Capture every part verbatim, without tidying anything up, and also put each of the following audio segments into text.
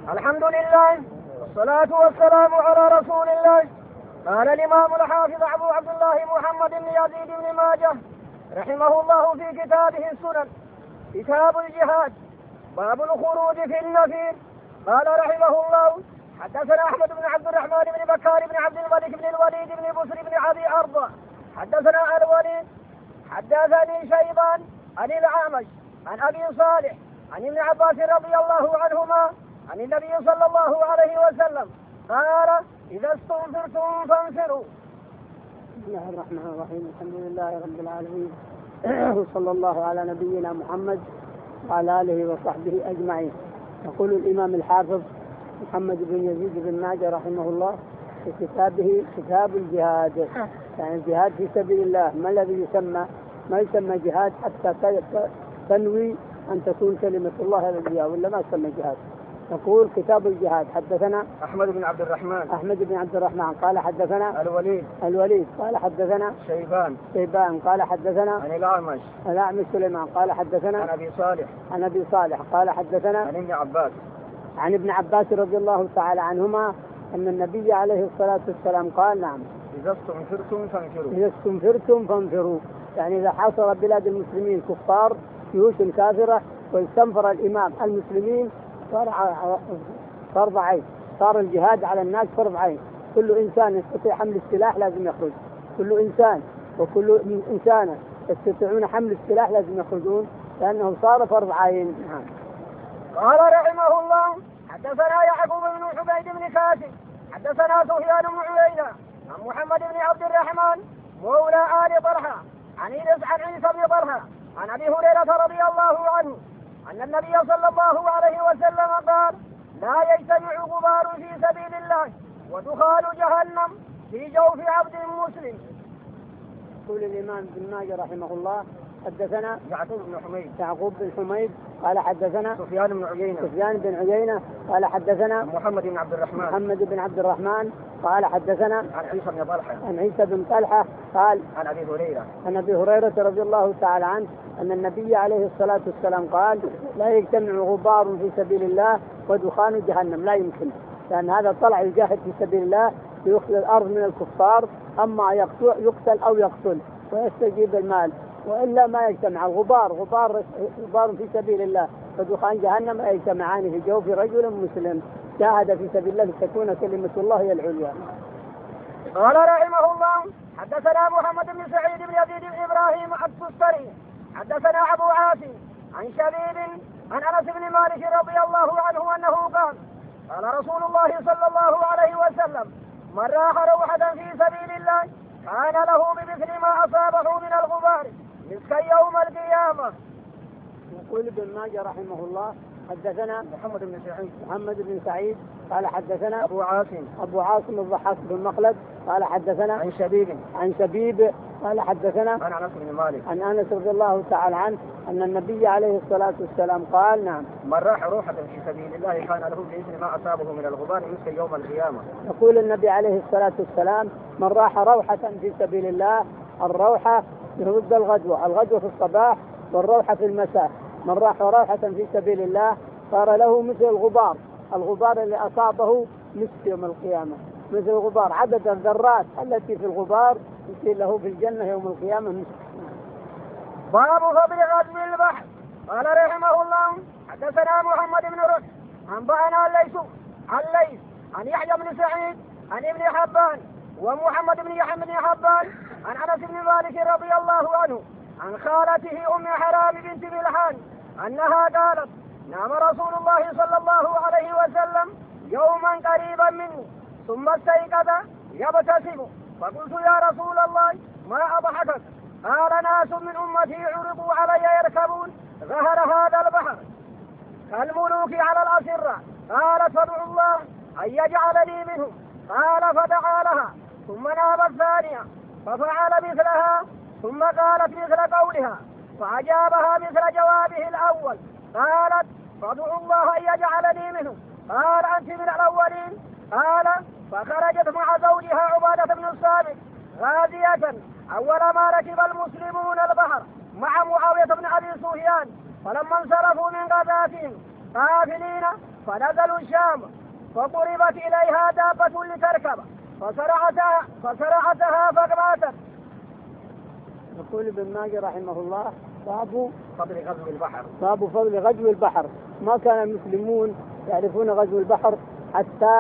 الحمد لله والصلاة والسلام على رسول الله. قال الإمام الحافظ أبو عبد الله محمد بن يزيد بن ماجه رحمه الله في كتابه السنن كتاب الجهاد باب الخروج في النفير. قال رحمه الله حدثنا أحمد بن عبد الرحمن بن بكار بن عبد الملك بن الوليد بن بسر بن أبي أرضى حدثنا الوليد حدثني شيبان عن الأعمش عن أبي صالح عن ابن عباس رضي الله عنهما عن النبي صلى الله عليه وسلم قال إذا استنفرتم فانفروا. بسم الله الرحمن الرحيم. الحمد لله رب العالمين وصلى الله على نبينا محمد وعلى آله وصحبه أجمعين. يقول الإمام الحافظ محمد بن يزيد بن ماجه رحمه الله في كتابه كتاب الجهاد، يعني الجهاد في سبيل الله. ما الذي يسمى؟ ما يسمى جهاد حتى تنوي أن تكون كلمة الله العليا، ولا ما يسمى جهاد. يقول كتاب الجهاد. حدثنا أحمد بن عبد الرحمن أحمد بن عبد الرحمن قال حدثنا الوليد الوليد قال حدثنا شيبان شيبان قال حدثنا عن الأعمش الأعمش سليمان قال حدثنا عن أبي صالح عن أبي صالح قال حدثنا عن ابن عباس عن ابن عباس رضي الله تعالى عنهما أن النبي عليه الصلاة والسلام قال نعم إذا استنفرتم فانفروا إذا استنفرتم فانفروا، يعني إذا حاصر بلاد المسلمين كفار جيوش كافرة واستنفر الإمام المسلمين صار فرض عين، صار الجهاد على الناس فرض عين. كل إنسان يستطيع حمل السلاح لازم يخرج، كل إنسان وكل إنسانة يستطيعون حمل السلاح لازم يخرجون، لأنه صار فرض عين. نعم. قال رحمه الله حدثنا يعقوب بن عبيد بن كاسب حدثنا سفيان بن عيينة عن محمد بن عبد الرحمن مولى آل طلحة عن عيسى بن طلحة عن أبي هريرة رضي الله عنه أن النبي صلى الله عليه وسلم قال لا يجتمع غبار في سبيل الله ودخان جهنم في جوف عبد مسلم. يقول الإمام ابن ماجه رحمه الله حدثنا يعقوب بن حميد يعقوب بن حميد قال حدثنا سفيان بن عيينة سفيان بن عيينة قال حدثنا محمد بن عبد الرحمن محمد بن عبد الرحمن قال حدثنا عن عيسى بن طلحة عن عيسى بن طلحة قال عن أبي هريرة عن أبي هريرة رضي الله تعالى عنه أن النبي عليه الصلاة والسلام قال لا يجتمع غبار في سبيل الله ودخان جهنم، لا يمكن، لأن هذا طلع يجاهد في سبيل الله ليخذ الأرض من الكفار، أما يقتل أو يقتل ويستجيب المال، وإلا ما يجتمع الغبار غبار غبار في سبيل الله ودخان جهنم لا يجتمعان في جوف رجل مسلم جاهد في سبيل الله لتكون كلمة الله هي العليا. قال رحمه الله حدثنا محمد بن سعيد بن يزيد بن إبراهيم التستري حدثنا أبو عاصم عن شبيب عن أنس بن مالك رضي الله عنه أنه قال قال رسول الله صلى الله عليه وسلم من راح روحة في سبيل الله كان له بمثل ما أصابه من الغبار مسكا يوم القيامة. يقول ابن ماجه رحمه الله حدثنا محمد بن سعيد محمد بن سعيد قال حدثنا أبو عاصم أبو عاصم الضحاك بن مخلد قال حدثنا عن شبيب عن شبيب قال حدثنا عن أنس بن مالك عن أنس رضي الله تعالى عنه أن النبي عليه الصلاة والسلام قال نعم من راح روحة في سبيل الله كان له بإذن ما أصابه من الغبار مسكا يوم القيامة. يقول النبي عليه الصلاة والسلام من راح روحة في سبيل الله، الروحة ضد الغدوة، الغدوة في الصباح والروحة في المساء، من راح روحة في سبيل الله صار له مثل الغبار، الغبار اللي أصابه مسك يوم القيامة، مثل الغبار عدد الذرات التي في الغبار يصير له في الجنة يوم القيامة مسك. باب فضل غزو البحر. قال رحمه الله حدثنا محمد بن رشد أنبأنا الليث عن ليث عن يحيى بن سعيد عن ابن حبان ومحمد بن يحيى بن حبان عن أنس بن مالك رضي الله عنه عن خالته أم حرام بنت ملحان أنها قالت نام رسول الله صلى الله عليه وسلم يوما قريبا منه ثم استيقظ يبتسم فقلت يا رسول الله ما أضحكك؟ قال ناس من أمتي عرضوا علي يركبون ظهر هذا البحر كالملوك على الأسرة. قالت فادعوا الله أن يجعلني منهم. قال فدعا لها ثم نام الثانية ففعل مثلها ثم قالت مثل قولها فأجابها مثل جوابه الأول. قالت فادعوا الله أن يجعلني منهم. قال أنت من الأولين. قال فخرجت مع زوجها عبادة بن الصامت غازية أول ما ركب المسلمون البحر مع معاوية بن أبي سفيان، فلما انصرفوا من غزاتهم قافلين فنزلوا الشام فضربت إليها دابة لتركب فسرعتها فسرعتها فماتت. يقول ابن ماجه رحمه الله باب فضل غزو البحر. باب فضل غزو البحر. ما كان المسلمون يعرفون غزو البحر حتى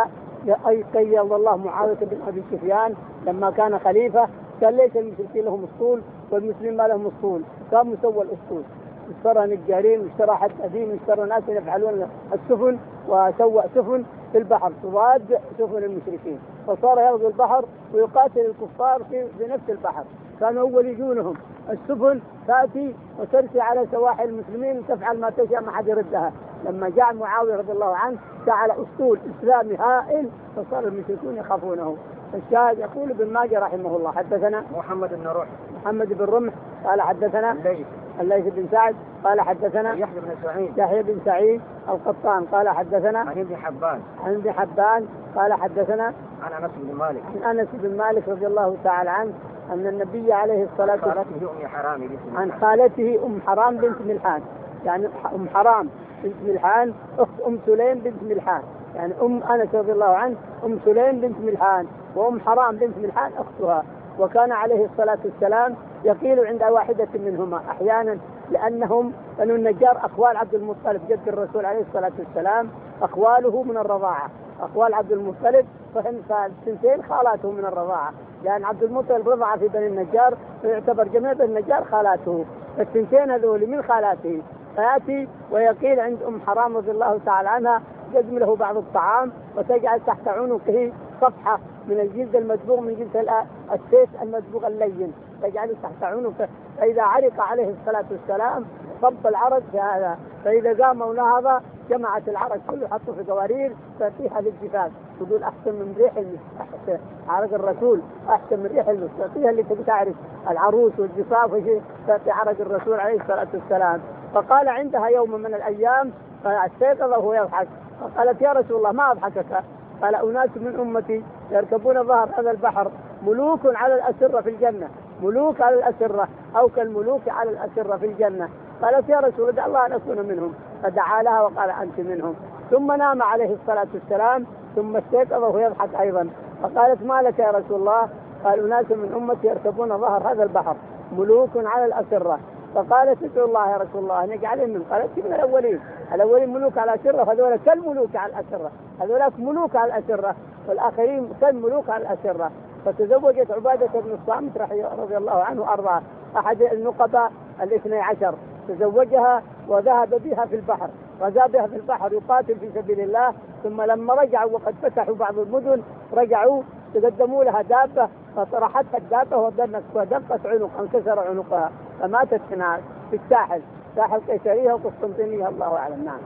قيض الله معاوية بن أبي سفيان لما كان خليفة، كان ليس المشركين لهم اسطول والمسلمين ما لهم اسطول، كان مسوى الاسطول، اشترى نجارين واشترى حدادين واشترى ناس يفعلون السفن وسوى سفن في البحر تضاد سفن المشركين، فصار يغزو البحر ويقاتل الكفار في بنفس البحر. كانوا أول يجونهم السفن تأتي وترسي على سواحل المسلمين وتفعل ما تشاء ما حد يردها. لما جاء معاوية رضي الله عنه جعل أسطول إسلامي هائل فصار المشركون يخافونه. الشاهد يقول ابن ماجه رحمه الله حدثنا محمد بن رمح محمد بن رمح قال حدثنا الليث الليث بن سعد قال حدثنا يحيى بن سعيد يحيى بن سعيد القطان قال حدثنا عن ابن حبان عن ابن حبان قال حدثنا عن انس بن مالك عن انس بن مالك رضي الله تعالى عنه ان النبي عليه الصلاه والسلام خالته ام حرام بنت عن خالته ام حرام بنت ملحان، يعني ام حرام بنت ملحان اخت ام سليم بنت ملحان، يعني ام انس رضي الله عنه ام سليم بنت ملحان وام حرام بنت ملحان اختها. وكان عليه الصلاه والسلام يقيل عند واحده منهما احيانا، لانهم بنو النجار اخوال عبد المطلب جد الرسول عليه الصلاه والسلام، اخواله من الرضاعه، اخوال عبد المطلب فهم فالسنتين خالاته من الرضاعه، لان عبد المطلب رضع في بني النجار فيعتبر جميع بني النجار خالاته، فالسنتين هذول من خالاته. فياتي ويقيل عند ام حرام رضي الله تعالى عنها تقدم له بعض الطعام وتجعل تحت عنقه صفحه من الجلد المدبوغ من جلد السيف المدبوغ اللين، تجعله تحت عنقه، فاذا عرق عليه الصلاه والسلام صب العرق في هذا، فاذا قام ونهض جمعت العرق كله حطه في قوارير ففيها للجفاف، تقول احسن من ريح المسك، عرق الرسول احسن من ريح المسك، فيها اللي تبي تعرف العروس والجفاف وشيء في عرق الرسول عليه الصلاه والسلام. فقال عندها يوم من الايام فاستيقظ وهو يضحك، فقالت يا رسول الله ما اضحكك؟ قال اناس من امتي يركبون ظهر هذا البحر ملوك على الاسره في الجنه، ملوك على الاسره او كالملوك على الاسره في الجنه. قالت يا رسول الله الله ان اكون منهم، فدعا لها وقال انت منهم. ثم نام عليه الصلاه والسلام ثم استيقظ وهو يضحك ايضا، فقالت ما لك يا رسول الله؟ قال اناس من امتي يركبون ظهر هذا البحر ملوك على الاسره. فقالت ادعو الله يا رسول الله ان يجعلهم من، قالت من الاولين، الاولين ملوك على الاسره وهذول كالملوك على الاسره، هذولاك ملوك على الاسره والاخرين كالملوك على الاسره. فتزوجت عباده بن الصامت رضي الله عنه وارضاه احد النقباء الاثني عشر، تزوجها وذهب بها في البحر، غزا بها في البحر يقاتل في سبيل الله. ثم لما رجعوا وقد فتحوا بعض المدن رجعوا تقدموا لها دابه فطرحتها الدابه ودقت عنقها انكسر عنقها فماتت هناك في الساحل، ساحل قيسريه وقسطنطينيه الله اعلم. نعم.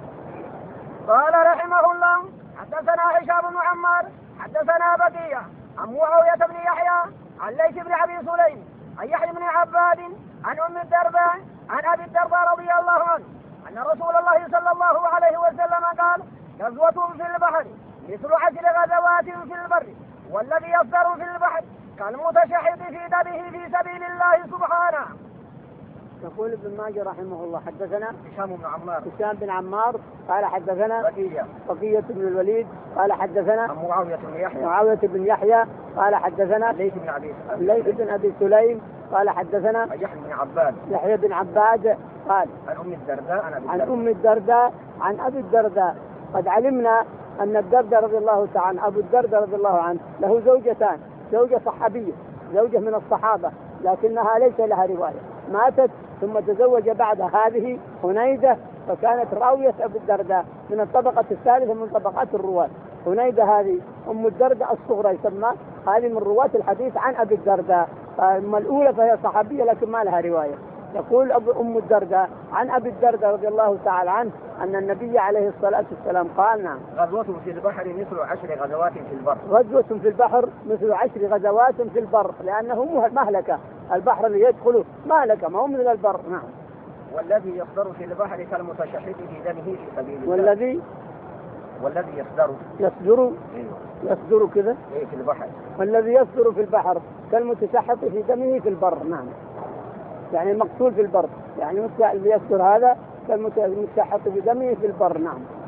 قال رحمه الله حدثنا هشام بن عمار حدثنا بقيه عن معاويه بن يحيى عن ليث بن ابي سليم عن يحيى بن عباد عن ام الدرداء عن ابي الدرداء رضي الله عنه ان رسول الله صلى الله عليه وسلم قال غزوة في البحر مثل عشر غزوات في البر، والذي يصدر في البحر كالمتشحذ في دمه في سبيل الله سبحانه. يقول ابن ماجه رحمه الله حدثنا هشام بن عمار هشام بن عمار قال حدثنا بقيه بقيه بن الوليد قال حدثنا عن معاويه بن يحيى معاويه بن يحيى قال حدثنا ليث بن ابي ليث بن ابي سليم قال حدثنا يحيى بن عباد يحيى بن عباد قال عن ام الدرداء عن, عن ام الدرداء عن ابي الدرداء. قد علمنا ان الدرداء رضي الله تعالى ابو الدرداء رضي الله عنه له زوجتان، زوجه صحابيه زوجه من الصحابه لكنها ليس لها روايه، ماتت ثم تزوج بعد هذه هنيدة فكانت راوية أبو الدرداء من الطبقة الثالثة من طبقات الرواة. هنيدة هذه أم الدرداء الصغرى يسمى، هذه من رواة الحديث عن أبي الدرداء، أما الأولى فهي صحابية لكن ما لها رواية. يقول أبو أم الدرداء عن أبي الدرداء رضي الله تعالى عنه أن النبي عليه الصلاة والسلام قال نعم غزوة في البحر مثل عشر غزوات في البر، غزوة في البحر مثل عشر غزوات في البر، لأنه مهلكة، البحر اللي يدخله مهلكة ما هو مثل البر. نعم. والذي يصدر في البحر كالمتشحذ في دمه في سبيل الله. والذي والذي يصدر يصدر ايوه يصدر كذا ايه في البحر، والذي يصدر في البحر كالمتشحذ في دمه في البر. نعم، يعني المقتول في البر، يعني اللي يصدر هذا كالمتشحذ في دمه في البر. نعم.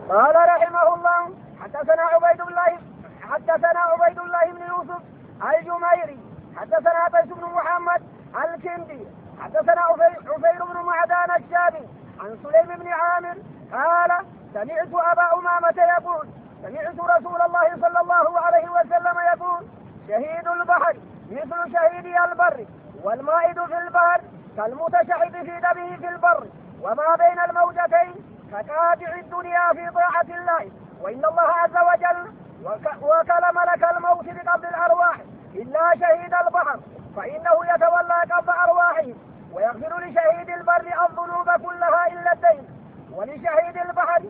قال رحمه الله حدثنا عبيد الله حدثنا عبيد الله بن يوسف الجميري حدثنا قيس بن محمد الكندي حدثنا عفير بن معدان الشامي عن سليم بن عامر قال سمعت أبا أمامة يقول سمعت رسول الله صلى الله عليه وسلم يقول شهيد البحر مثل شهيد البر والمائد في البحر كالمتشحذ في دمه في البر وما بين الموجتين كقاطع الدنيا في طاعة الله وإن الله عز وجل وكل ملك الموت بقبض الأرواح إلا شهيد البحر فإنه يتولى قبض أرواحهم ويغفر لشهيد البر الذنوب كلها إلا الدين ولشهيد البحر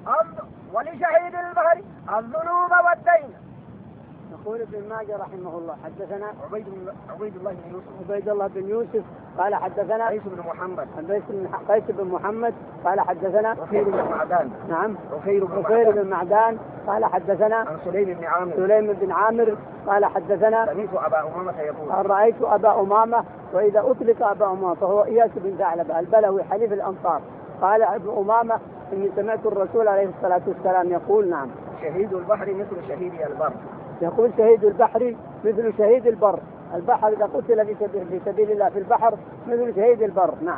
ولشهيد البحر الذنوب والدين. يقول ابن ماجه رحمه الله حدثنا عبيد عبيد الله بن يوسف عبيد الله بن يوسف قال حدثنا قيس بن محمد قيس بن محمد قال حدثنا عفير بن معدان نعم عفير بن عفير بن معدان قال حدثنا عن سليم بن عامر سليم بن عامر قال حدثنا سمعت أبا أمامة يقول قال رأيت أبا أمامة وإذا أطلق أبا أمامة فهو إياس بن ثعلبة البلوي حليف الأنصار قال ابن أمامة إني سمعت الرسول عليه الصلاة والسلام يقول نعم شهيد البحر مثل شهيد البر يقول شهيد البحر مثل شهيد البر البحر إذا قتل في سبيل, في سبيل الله في البحر مثل شهيد البر نعم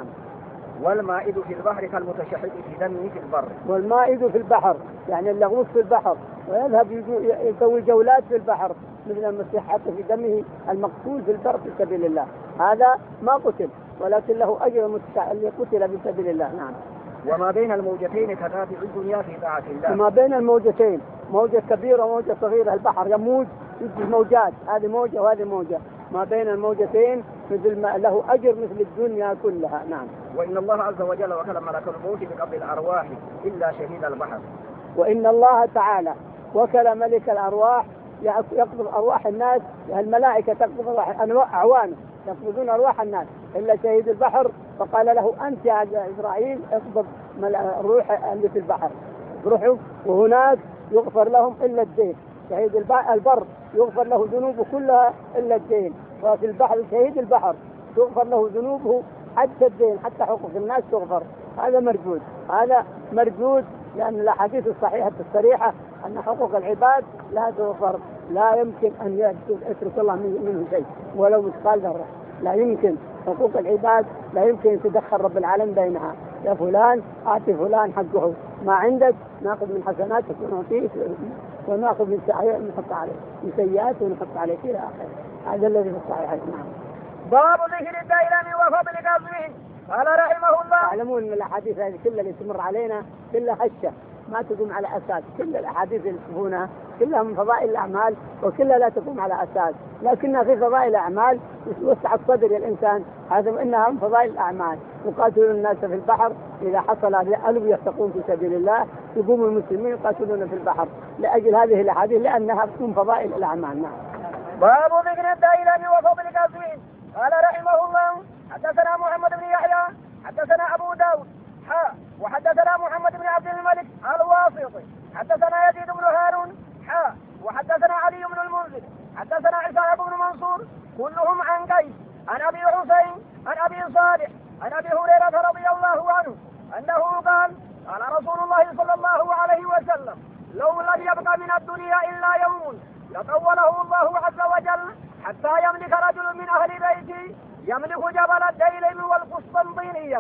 والمائد في البحر كالمتشحذ في دمه في البر والمائد في البحر يعني اللي يغوص في البحر ويذهب يسوي جولات في البحر مثل المسيح حتى في دمه المقتول في البر في سبيل الله هذا ما قتل ولكن له أجر اللي قتل في سبيل الله نعم. وما بين الموجتين كقاطع الدنيا في طاعة الله وما بين الموجتين موجة كبيرة وموجة صغيرة البحر يموج يجي موجات هذه موجة وهذه موجة ما بين الموجتين مثل ما له أجر مثل الدنيا كلها نعم. وإن الله عز وجل وكل ملك الموت بقبض الأرواح إلا شهيد البحر وإن الله تعالى وكل ملك الأرواح يقبض أرواح الناس الملائكة تقبض أرواح أعوانه يقبضون أرواح الناس إلا شهيد البحر فقال له أنت يا إسرائيل اقبض الروح اللي في البحر روحوا وهناك يغفر لهم إلا الدين شهيد البر يغفر له ذنوبه كلها إلا الدين وفي البحر شهيد البحر تغفر له ذنوبه حتى الدين حتى حقوق الناس تغفر هذا مردود هذا مردود لأن الأحاديث الصحيحة الصريحة أن حقوق العباد لا تغفر لا يمكن أن يترك الله منه شيء ولو مثقال ذرة لا يمكن حقوق العباد لا يمكن يتدخل رب العالمين بينها يا فلان أعطي فلان حقه ما عندك ناخذ من حسناتك ونعطيه وناخذ من سيئات ونحط عليه من سيئات ونحط عليه إلى آخره هذا الذي في الصحيحين نعم. باب ذكر الديلم وفضل قبره قال رحمه الله تعلمون ان الاحاديث هذه كلها اللي تمر علينا كلها هشه ما تقوم على اساس كل الاحاديث اللي تشوفونها كلها من فضائل الاعمال وكلها لا تقوم على اساس لكنها في فضائل الاعمال يوسع الصدر الانسان هذا انها من فضائل الاعمال يقاتلون الناس في البحر اذا حصل ألف يرتقون في سبيل الله يقوم المسلمين يقاتلون في البحر لاجل هذه الاحاديث لانها من فضائل الاعمال نعم. باب ذكر الديلم وفضل قبره قال رحمه الله حدثنا محمد بن يحيى حدثنا أبو داود حاء وحدثنا محمد بن عبد الملك الواسطي حدثنا يزيد بن هارون حاء وحدثنا علي بن المنذر حدثنا عيسى بن منصور كلهم عن قيس عن أبي حسين عن أبي صالح عن أبي هريرة رضي الله عنه أنه قال قال رسول الله صلى الله عليه وسلم لو لم يبق من الدنيا إلا يوم لطوله الله عز وجل حتى يملك رجل من أهل بيتي يملك جبل الديلم والقسطنطينية.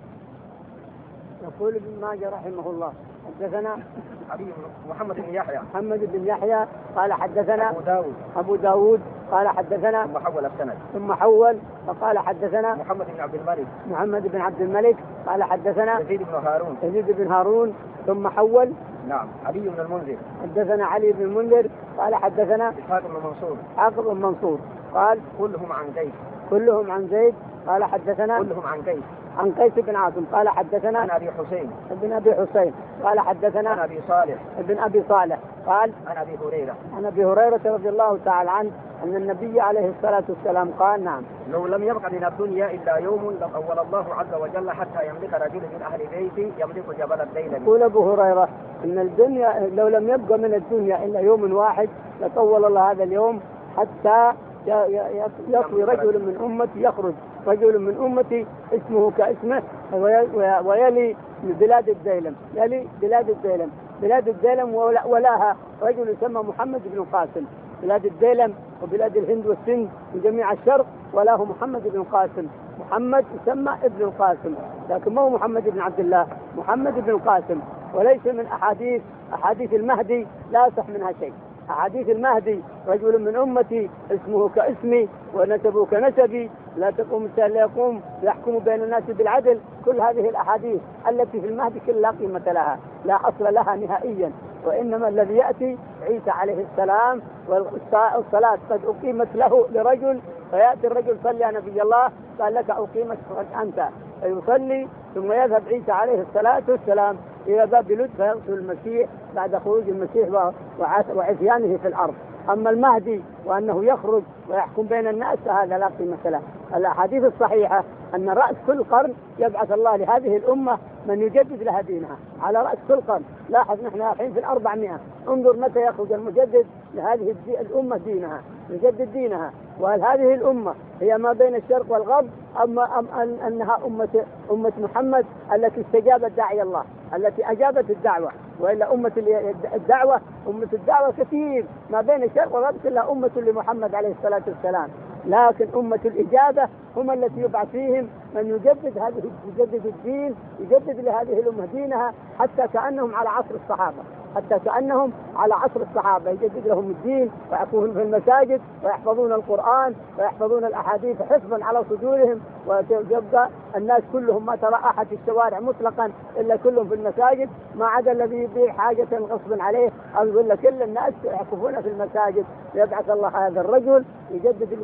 يقول ابن ماجه رحمه الله حدثنا محمد بن يحيى محمد بن يحيى قال حدثنا أبو داود أبو داود قال حدثنا ثم حول السند ثم حول فقال حدثنا محمد بن عبد الملك محمد بن عبد الملك قال حدثنا يزيد بن هارون يزيد بن هارون ثم حول نعم علي بن المنذر حدثنا علي بن المنذر قال حدثنا إسحاق بن منصور إسحاق بن منصور قال كلهم عن قيس كلهم عن زيد قال حدثنا كلهم عن قيس عن قيس بن عاصم قال حدثنا عن أبي حسين ابن أبي حسين قال حدثنا عن أبي صالح ابن أبي صالح قال عن أبي هريرة عن أبي هريرة رضي الله تعالى عنه أن النبي عليه الصلاة والسلام قال نعم لو لم يبق من الدنيا إلا يوم لطول الله عز وجل حتى يملك رجل من أهل بيتي يملك جبل الديلم. يقول أبو هريرة إن الدنيا لو لم يبق من الدنيا إلا يوم واحد لطول الله هذا اليوم حتى يطوي رجل من أمتي يخرج رجل من أمتي اسمه كاسمه ويلي بلاد الديلم يلي بلاد الديلم بلاد الديلم ولاها رجل يسمى محمد بن القاسم. بلاد الديلم وبلاد الهند والسند وجميع الشرق ولاه محمد بن القاسم. محمد يسمى ابن القاسم، لكن ما هو محمد بن عبد الله، محمد بن القاسم. وليس من أحاديث أحاديث المهدي لا يصح منها شيء. أحاديث المهدي رجل من أمتي اسمه كاسمي ونسبه كنسبي، لا تقوم الساعة لا يقوم يحكم بين الناس بالعدل، كل هذه الأحاديث التي في المهدي كل لا قيمة لها، لا أصل لها نهائيا. وإنما الذي يأتي عيسى عليه السلام والصلاة قد أقيمت له لرجل، فيأتي الرجل صلى يا نبي الله، قال لك أقيمت أنت، فيصلي ثم يذهب عيسى عليه الصلاة والسلام إلى باب لد فيغسل المسيح بعد خروج المسيح وعصيانه في الأرض. أما المهدي وأنه يخرج ويحكم بين الناس فهذا لا قيمة له. الأحاديث الصحيحة أن رأس كل قرن يبعث الله لهذه الأمة من يجدد لها دينها على رأس كل قرن. لاحظ نحن الحين في الأربعمائة، انظر متى يخرج المجدد لهذه الأمة دينها، يجدد دينها. وهل هذه الأمة هي ما بين الشرق والغرب أم, أم أن أنها أمة أمة محمد التي استجابت داعي الله، التي أجابت الدعوة؟ وإلا أمة الدعوة أمة الدعوة كثير ما بين الشرق والغرب كلها أمة لمحمد عليه الصلاة والسلام، لكن أمة الإجابة هم التي يبعث فيهم من يجدد هذه يجدد الدين، يجدد لهذه الأمة دينها، حتى كأنهم على عصر الصحابة، حتى كأنهم على عصر الصحابة يجدد لهم الدين ويقفون في المساجد ويحفظون القرآن ويحفظون الأحاديث حفظا على صدورهم، ويبقى الناس كلهم ما ترى أحد في الشوارع مطلقا إلا كلهم في المساجد، ما عدا الذي يبيع حاجة غصبا عليه أو يقول لك كل الناس يعكفون في المساجد. يبعث الله هذا الرجل يجدد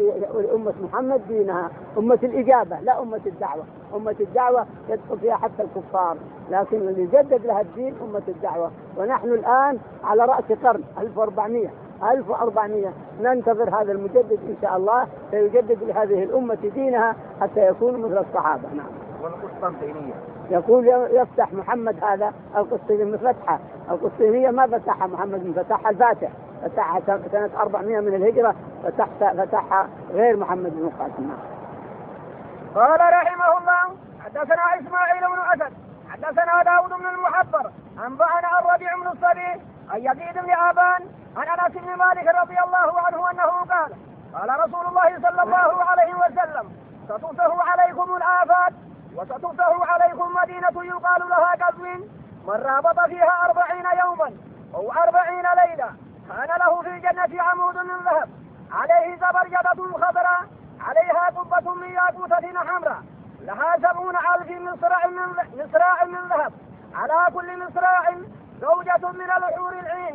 لأمة محمد دينها، أمة الإجابة لا أمة الدعوة. أمة الدعوة يدخل فيها حتى الكفار، لكن اللي يجدد لها الدين أمة الدعوة. ونحن الآن على رأس قرن ألف وأربعمائة ألف وأربعمائة ننتظر هذا المجدد إن شاء الله سيجدد لهذه الأمة دينها حتى يكونوا مثل الصحابة. نعم. والقسطنطينية يقول يفتح محمد هذا القسطنطينية فتحة. القسطنطينية ما فتحها محمد، فتحها الفاتح، فتحها سنة أربعمائة من الهجرة، فتحها فتحها غير محمد بن القاسم. قال رحمه الله حدثنا إسماعيل بن أسد حدثنا داود بن المحبر أنبأنا الربيع بن الصبيح عن يزيد بن آبان عن أنس بن مالك رضي الله عنه أنه قال قال رسول الله صلى الله عليه وسلم ستفتح عليكم الآفات وستفتح عليكم مدينة يقال لها قزوين، من رابط فيها أربعين يوما أو أربعين ليلة كان له في الجنة عمود من ذهب عليه زبرجدة خضراء عليها قبة من ياقوتة حمراء لها سبعون ألف مصراع من مصراع من ذهب على كل مصراع زوجة من الحور العين.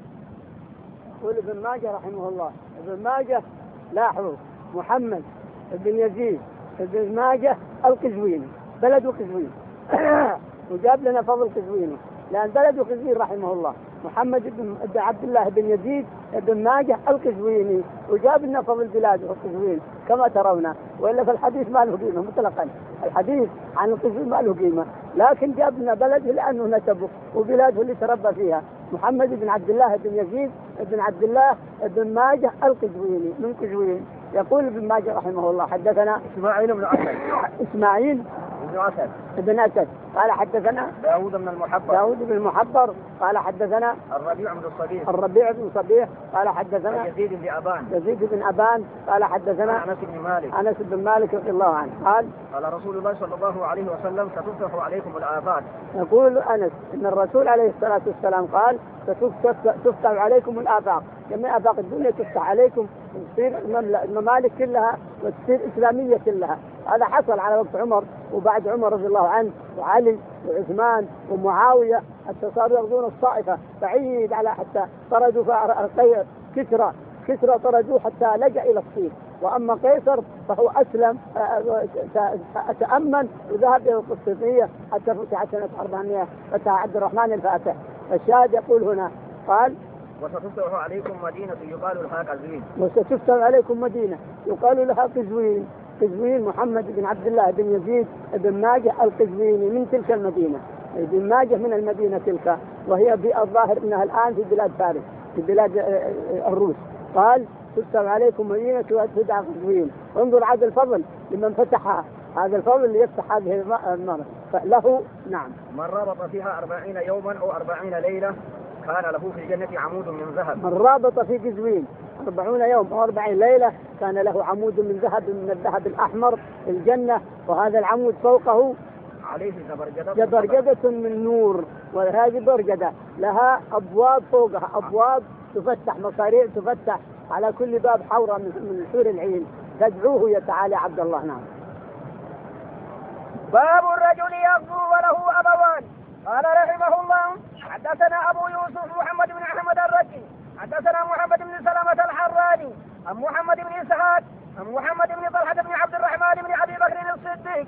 يقول ابن ماجه رحمه الله. ابن ماجه لاحظوا محمد ابن يزيد ابن ماجه القزويني، بلد قزوين وجاب لنا فضل قزويني لأن بلد قزوين رحمه الله. محمد بن عبد الله بن يزيد بن ماجه القزويني وجاب لنا فضل بلاده القزوين كما ترون، وإلا في الحديث ما له قيمة مطلقا، الحديث عن القزوين ما له قيمة، لكن جاب لنا بلده لأنه نسبه وبلاده اللي تربى فيها. محمد بن عبد الله بن يزيد بن عبد الله بن ماجه القزويني من قزوين. يقول ابن ماجه رحمه الله حدثنا إسماعيل بن أسد إسماعيل بن أسد بن أسد قال حدثنا داود بن المحبر داود بن المحبر قال حدثنا الربيع بن الصبيح الربيع بن صبيح قال حدثنا يزيد بن أبان يزيد بن أبان قال حدثنا أنس بن مالك أنس بن مالك رضي الله عنه قال قال رسول الله صلى الله عليه وسلم ستفتح عليكم الآفات. يقول أنس إن الرسول عليه الصلاة والسلام قال ستفتح عليكم الآفاق، جميع آفاق الدنيا تفتح عليكم وتصير الممالك كلها وتصير إسلامية كلها. هذا حصل على وقت عمر وبعد عمر رضي الله عنه وعلي وعثمان ومعاوية حتى صاروا يغزون الطائفة بعيد على حتى طردوا كسرى كسرى طردوه حتى لجأ إلى الصين. وأما قيصر فهو أسلم تأمن وذهب إلى القسطنطينية حتى فتحت سنة أربعمائة فتح عبد الرحمن الفاتح. الشاهد يقول هنا قال وستفتح عليكم مدينة يقال لها قزوين وستفتح عليكم مدينة يقال لها قزوين. قزوين محمد بن عبد الله بن يزيد بن ماجه القزويني من تلك المدينة. ابن ماجه من المدينة تلك وهي بالظاهر انها الآن في بلاد فارس في بلاد الروس. قال تفتح عليكم مدينة تدعى قزوين. انظر عاد الفضل لمن فتحها هذا الفضل اللي يفتح هذه المرة فله. نعم. من رابط فيها أربعين يوما أو أربعين ليلة كان له في الجنة عمود من ذهب. من رابط في قزوين أربعون يوم أو أربعين ليلة كان له عمود من ذهب، من الذهب الأحمر في الجنة، وهذا العمود فوقه عليه زبرجدة زبرجدة من نور، وهذه برجدة لها أبواب فوقها، أبواب تفتح، مصاريع تفتح على كل باب حورة من حور العين تدعوه يا تعالى عبد الله. نعم. باب الرجل يغزو وله أبوان. قال رحمه الله حدثنا أبو يوسف محمد بن أحمد الرجي حدثنا محمد بن سلمة الحراني عن محمد بن إسحاق عن محمد بن طلحة بن عبد الرحمن بن أبي بكر الصديق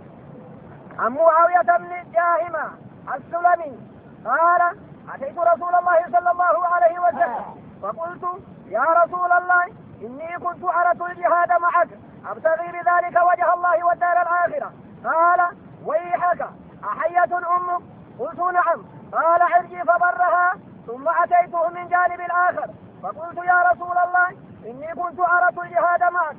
عن معاوية بن جاهمة السلمي قال أتيت رسول الله صلى الله عليه وسلم فقلت يا رسول الله إني كنت أردت الجهاد معك أبتغي بذلك وجه الله والدار الآخرة. قال ويحك أحية أمك؟ قلت نعم. قال ارجي فبرها. ثم أتيته من جانب الآخر فقلت يا رسول الله إني كنت أردت الجهاد معك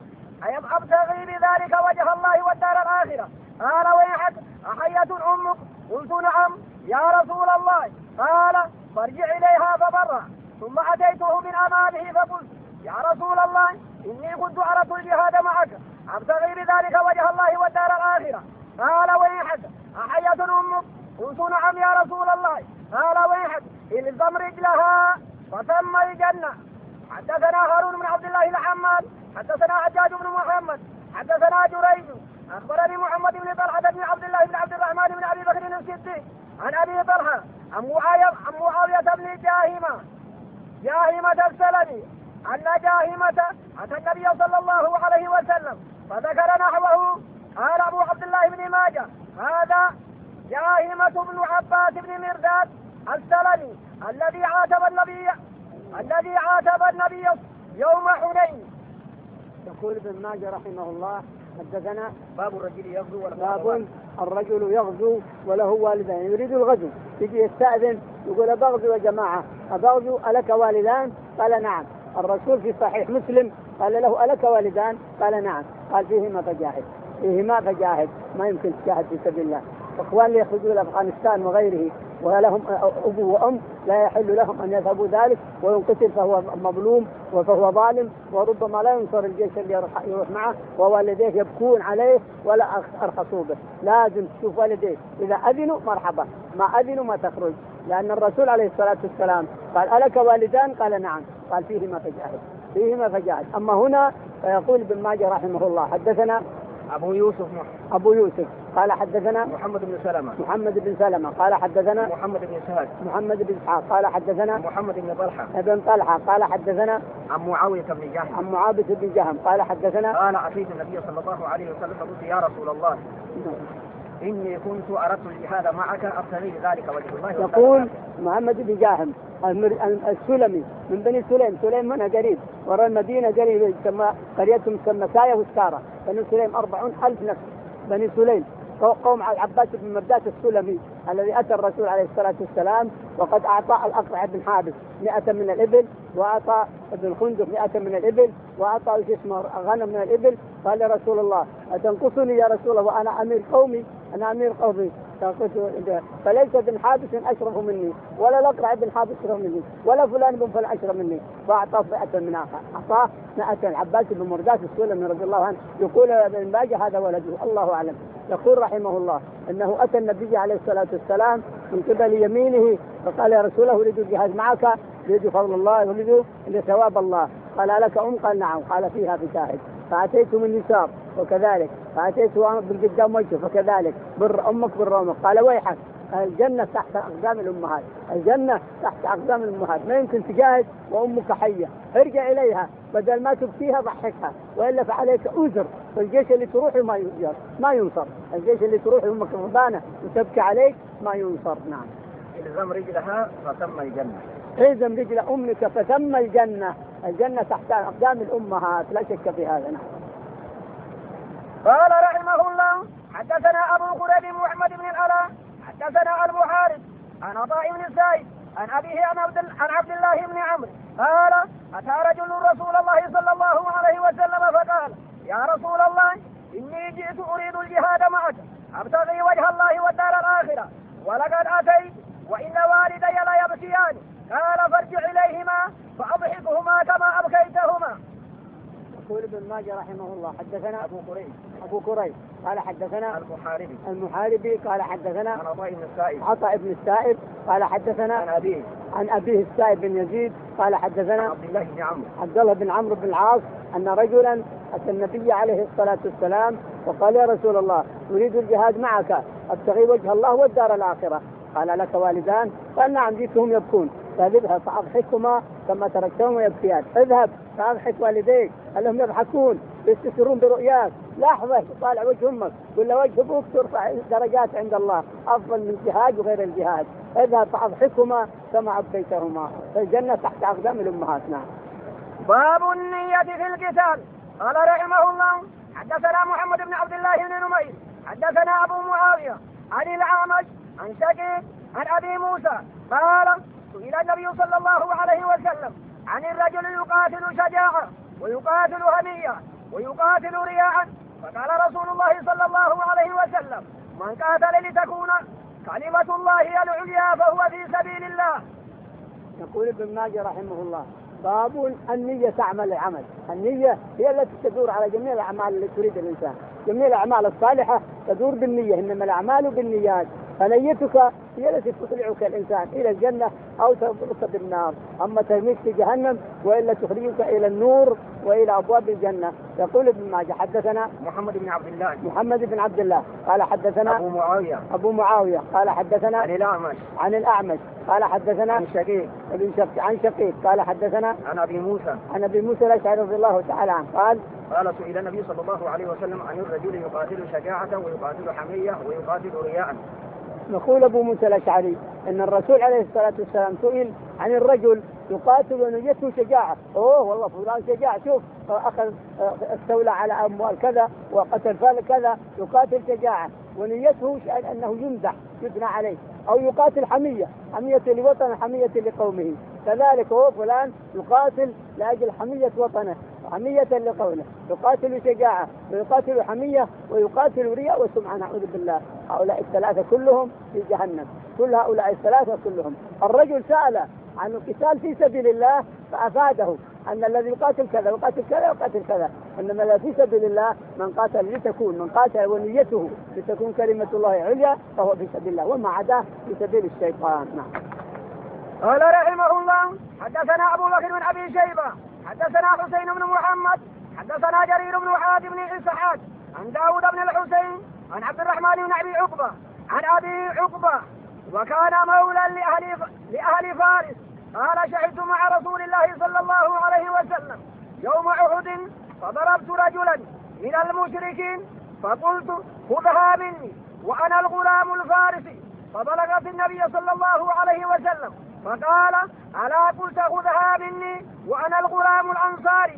أبتغي بذلك وجه الله والدار الآخرة. قال ويحك أحية أمك؟ قلت نعم يا رسول الله. قال فارجع إليها فبرها. ثم أتيته من أمامه فقلت يا رسول الله إني كنت أردت الجهاد معك أبتغي بذلك وجه الله والدار الآخرة. قال ويحك أحية أمك؟ قلت نعم يا رسول الله. قال ويحك الزم رجلها فثم الجنة. حدثنا هارون بن عبد الله الحماد حدثنا حجاج بن محمد حدثنا جريج أخبرني محمد بن طلحة بن عبد الله بن عبد الرحمن بن أبي بكر الصديق عن أبي طلحة عن معاوية بن جاهمة جاهمة السلمي أن جاهمة أتى النبي صلى الله عليه وسلم فذكر نحوه. قال أبو عبد الله بن ماجه هذا جاهمة بن عباس بن مرداد السلمي الذي عاتب النبي الذي عاتب النبي يوم حنين. يقول ابن ماجه رحمه الله حدثنا باب الرجل يغزو وله باب الرجل يغزو وله والدان، يريد الغزو، يجي يستأذن يقول أبغزو يا جماعة أبغزو ألك والدان؟ قال نعم. الرسول في صحيح مسلم قال له ألك والدان؟ قال نعم. قال فيهما فجاهد، فيهما فجاهد، ما يمكن تجاهد في سبيل الله. اخوان اللي يخرجوا الى افغانستان وغيره ولهم ابو وام لا يحل لهم ان يذهبوا ذلك، وينقتل فهو مظلوم وفهو ظالم، وربما لا ينصر الجيش اللي يروح معه، ووالديه يبكون عليه ولا ارخصوا به. لازم تشوف والديه اذا اذنوا مرحبا، ما اذنوا ما تخرج، لان الرسول عليه الصلاه والسلام قال الك والدان؟ قال نعم. قال فيهما فجاهد، فيهما فجاهد. اما هنا فيقول ابن ماجه رحمه الله حدثنا أبو يوسف أبو يوسف قال حدثنا محمد بن سلمة محمد بن سلمة قال حدثنا محمد بن إسحاق محمد بن إسحاق قال حدثنا محمد بن طلحة ابن طلحة قال حدثنا عن معاوية بن جهم عن معاوية بن جهم قال حدثنا قال أتيت النبي صلى الله عليه وسلم فقلت يا رسول الله إني كنت أردت الجهاد معك أبتغي بذلك وجه الله. يقول محمد بن جهم السلمي من بني سليم، سليم منها قريب وراء المدينة قريب، تسمى قريتهم تسمى ساية وسكارة. بني سليم أربعون ألف نفس بني سليم، قوم العباس بن مرداد السلمي الذي أتى الرسول عليه الصلاة والسلام وقد أعطى الأقرع بن حابس مئة من الإبل، وأعطى ابن خندق مئة من الإبل، وأعطى اسمه غنم من الإبل. قال يا رسول الله أتنقصني يا رسول الله وأنا أمير قومي؟ أنا أمير قومي. فليس ابن حابس أشرف مني، ولا الأقرع بن حابس أشرف مني، ولا فلان بن فلان أشرف مني. فأعطاه مئة من آخر، أعطاه مئة. العباس بن مرداد السلمي رضي الله عنه يقول ابن ماجه هذا ولده الله أعلم. يقول رحمه الله أنه أتى النبي عليه الصلاة والسلام من قبل يمينه فقال يا رسول الله أريد الجهاد معك، أريد فضل الله، أريد ثواب الله. قال لك أم؟ قال نعم. قال فيها بشاهد. فأتيت من يسار وكذلك، فأتيت بالقدام وجهه فكذلك، بر أمك بر أمك. قال ويحك الجنة تحت أقدام الأمهات، الجنة تحت أقدام الأمهات، ما يمكن تجاهد وأمك حية. ارجع إليها بدل ما تبكيها ضحكها، وإلا فعليك أوزر. فالجيش اللي تروح ما ينصر، ما ينصر الجيش اللي تروح أمك غضبانة وتبكي عليك ما ينصر. نعم. إلزم رجلها فثم الجنة، إلزم رجل أمك فثم الجنة، الجنة تحت أقدام الأمهات لا شك في هذا. نعم. قال رحمه الله حدثنا أبو قريب محمد بن العلاء حدثنا المحارب عن عطاء بن الزايد عن أبيه عن عبد, عن عبد الله بن عمرو قال أتى رجل رسول الله صلى الله عليه وسلم فقال يا رسول الله إني جئت أريد الجهاد يقول ابن ماجه رحمه الله حدثنا أبو كريب أبو كريب قال حدثنا المحاربي المحاربي قال حدثنا عن عطاء بن السائب عطاء بن السائب قال حدثنا عن أبيه عن أبيه السائب بن يزيد قال حدثنا عبد الله بن عمرو عبد الله بن عمرو بن العاص أن رجلا أتى النبي عليه الصلاة والسلام وقال يا رسول الله أريد الجهاد معك أبتغي وجه الله والدار الآخرة. قال لك والدان؟ قال نعم جئتهم يبكون. فاذهب فأضحكهما كما تركتهما يبكيان. اذهب فأضحك والديك أنهم يضحكون يستسرون برؤياك. لحظة طالع وجه أمك قل له وجه أبوك ترفع درجات عند الله أفضل من الجهاد وغير الجهاد. اذهب فأضحكهما كما أبكيتهما. الجنة تحت أقدام الأمهات. نعم. باب النية في القتال. قال رحمه الله حدثنا محمد بن عبد الله بن نمير حدثنا أبو معاوية عن الأعمش عن شقيق عن أبي موسى قال سئل النبي صلى الله عليه وسلم عن الرجل يقاتل شجاعة ويقاتل همية ويقاتل رياء فقال رسول الله صلى الله عليه وسلم من قاتل لتكون كلمة الله هي العليا فهو في سبيل الله. يقول ابن ماجه رحمه الله باب النية تعمل العمل. النية هي التي تدور على جميع الأعمال اللي تريد الإنسان. جميع الأعمال الصالحة تدور بالنية إنما الأعمال بالنيات. فنيتك هي التي تطلعك الإنسان إلى الجنة أو تضرك بالنار. أما ترميك في جهنم وإلا تخرجك إلى النور وإلى أبواب الجنة. يقول ابن ماجه حدثنا محمد بن عبد الله محمد بن عبد الله قال حدثنا أبو معاوية أبو معاوية قال حدثنا عن الأعمش عن الأعمش قال حدثنا عن شقيق ابن شقيق عن شقيق قال حدثنا عن أبي موسى عن أبي موسى الأشعري رضي الله تعالى عنه قال قال سئل النبي صلى الله عليه وسلم عن الرجل يقاتل شجاعة ويقاتل حمية ويقاتل رياء. يقول أبو موسى الأشعري أن الرسول عليه الصلاة والسلام سئل عن الرجل يقاتل ونيته شجاعة. أوه والله فلان شجاع شوف أخذ استولى على أموال كذا وقتل فال كذا يقاتل شجاعة ونيته أنه يمدح يثنى عليه. أو يقاتل حمية حمية لوطنه حمية لقومه. كذلك هو فلان يقاتل لأجل حمية وطنه حمية لقوله. يقاتل شجاعة ويقاتل حمية ويقاتل رياء وسمعة نعوذ بالله. هؤلاء الثلاثة كلهم في جهنم. كل هؤلاء الثلاثة كلهم. الرجل سأل عن القتال في سبيل الله فأفاده أن الذي يقاتل كذا يقاتل كذا يقاتل كذا إنما لا في سبيل الله من قاتل لتكون من قاتل ونيته لتكون كلمة الله عليا فهو في سبيل الله وما عداه في سبيل الشيطان. نعم. قال رحمه الله حدثنا أبو بكر بن أبي شيبة حدثنا حسين بن محمد حدثنا جرير بن حاتم بن إسحاق عن داود بن الحسين عن عبد الرحمن بن أبي عقبة عن أبي عقبة وكان مولى لأهل, لأهل فارس قال شهدت مع رسول الله صلى الله عليه وسلم يوم أحد فضربت رجلا من المشركين فقلت خذها مني وأنا الغلام الفارسي فبلغت النبي صلى الله عليه وسلم فقال ألا قلت خذها مني وأنا الغلام الأنصاري.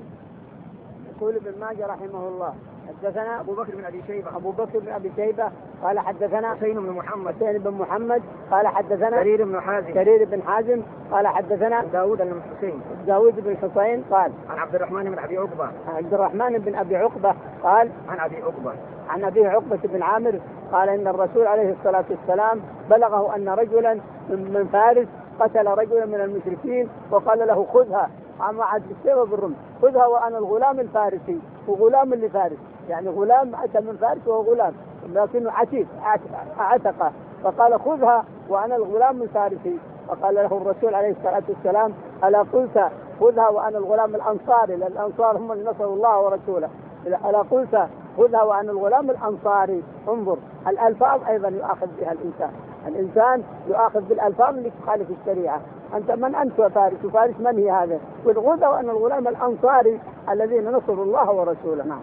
يقول ابن ماجه رحمه الله حدثنا أبو بكر بن أبي شيبة أبو بكر بن أبي شيبة قال حدثنا حسين بن محمد حسين بن محمد قال حدثنا جرير بن حازم جرير بن حازم قال حدثنا داود بن حسين داود بن حسين قال عن عبد الرحمن بن أبي عقبة عبد الرحمن بن أبي عقبة قال عن أبي عقبة عن أبي عقبة بن عامر قال إن الرسول عليه الصلاة والسلام بلغه أن رجلا من فارس قتل رجلا من المشركين وقال له خذها عم عاد بالسيف بالرمح خذها وأنا الغلام الفارسي وغلام لفارس يعني غلام أتى من فارس وهو غلام لكنه عتيق عتقه فقال خذها وأنا الغلام الفارسي. فقال له الرسول عليه الصلاة والسلام ألا قلت خذها وأنا الغلام الأنصاري لأن الأنصار هم اللي نصروا الله ورسوله ألا قلت خذها وأنا الغلام الأنصاري. انظر الألفاظ أيضا يؤاخذ بها الإنسان. الإنسان يؤاخذ بالألفاظ اللي تخالف الشريعة. أنت من أنت وفارس وفارس من هي هذا والغذا وأن الغلام الأنصاري الذين نصروا الله ورسوله. نعم.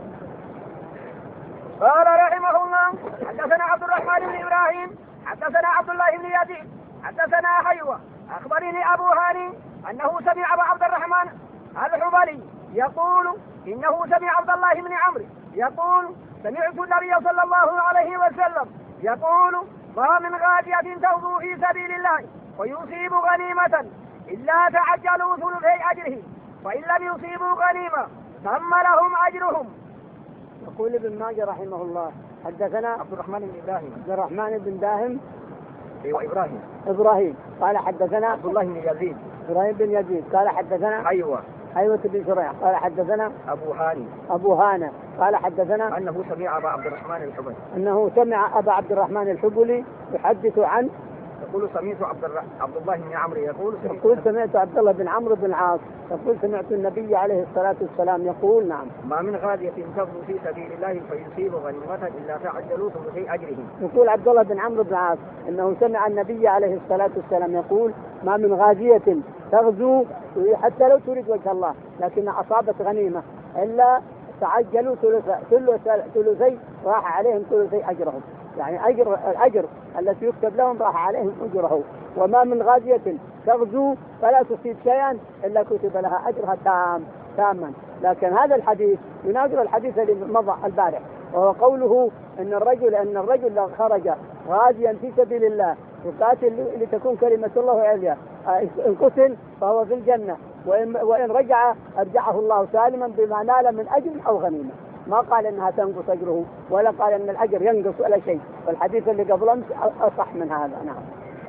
قال رحمه الله حدثنا عبد الرحمن بن إبراهيم حدثنا عبد الله بن يزيد حدثنا حيوة أخبرني أبو هاني أنه سمع أبا عبد الرحمن الحبلي يقول إنه سمع عبد الله بن عمرو يقول سمعت النبي صلى الله عليه وسلم يقول ما من غادية تغدو في سبيل الله ويصيب غنيمة إلا تعجلوا ثلثي أجره فإن لم يصيبوا غنيمة تم لهم أجرهم. يقول ابن ماجه رحمه الله حدثنا عبد الرحمن بن إبراهيم عبد الرحمن بن داهم ايوه ابراهيم ابراهيم قال حدثنا عبد الله بن يزيد ابراهيم بن يزيد قال حدثنا ايوه حيوة بن شريح قال حدثنا أبو هاني أبو هانة قال حدثنا أنه سمع أبا عبد الرحمن الحبلي أنه سمع أبا عبد الرحمن الحبلي يحدث عن يقول سمعت عبد الر... عبد الله بن عمرو يقول سمعت يقول سمعت عبد الله بن عمرو بن العاص يقول سمعت النبي عليه الصلاة والسلام يقول نعم ما من غادية تغزو في سبيل الله فيصيب غنيمة إلا تعجلوا ثلثي أجرهم. يقول عبد الله بن عمرو بن العاص أنه سمع النبي عليه الصلاة والسلام يقول ما من غازية تغزو حتى لو تريد وجه الله لكن أصابت غنيمة إلا تعجلوا ثلثي راح عليهم ثلثي أجرهم، يعني أجر الأجر التي يكتب لهم راح عليهم أجره. وما من غازية تغزو فلا تصيب شيئا إلا كتب لها أجرها تام تاما. لكن هذا الحديث يناظر الحديث الذي مضى البارح، وهو قوله إن الرجل أن الرجل لو خرج غازيا في سبيل الله يقاتل لتكون كلمة الله عليا إن قتل فهو في الجنة وإن, وإن رجع أرجعه الله سالما بما نال من أجر أو غنيمة. ما قال إنها تنقص أجره ولا قال إن الأجر ينقص ولا شيء، فالحديث اللي قبل أمس أصح من هذا. نعم.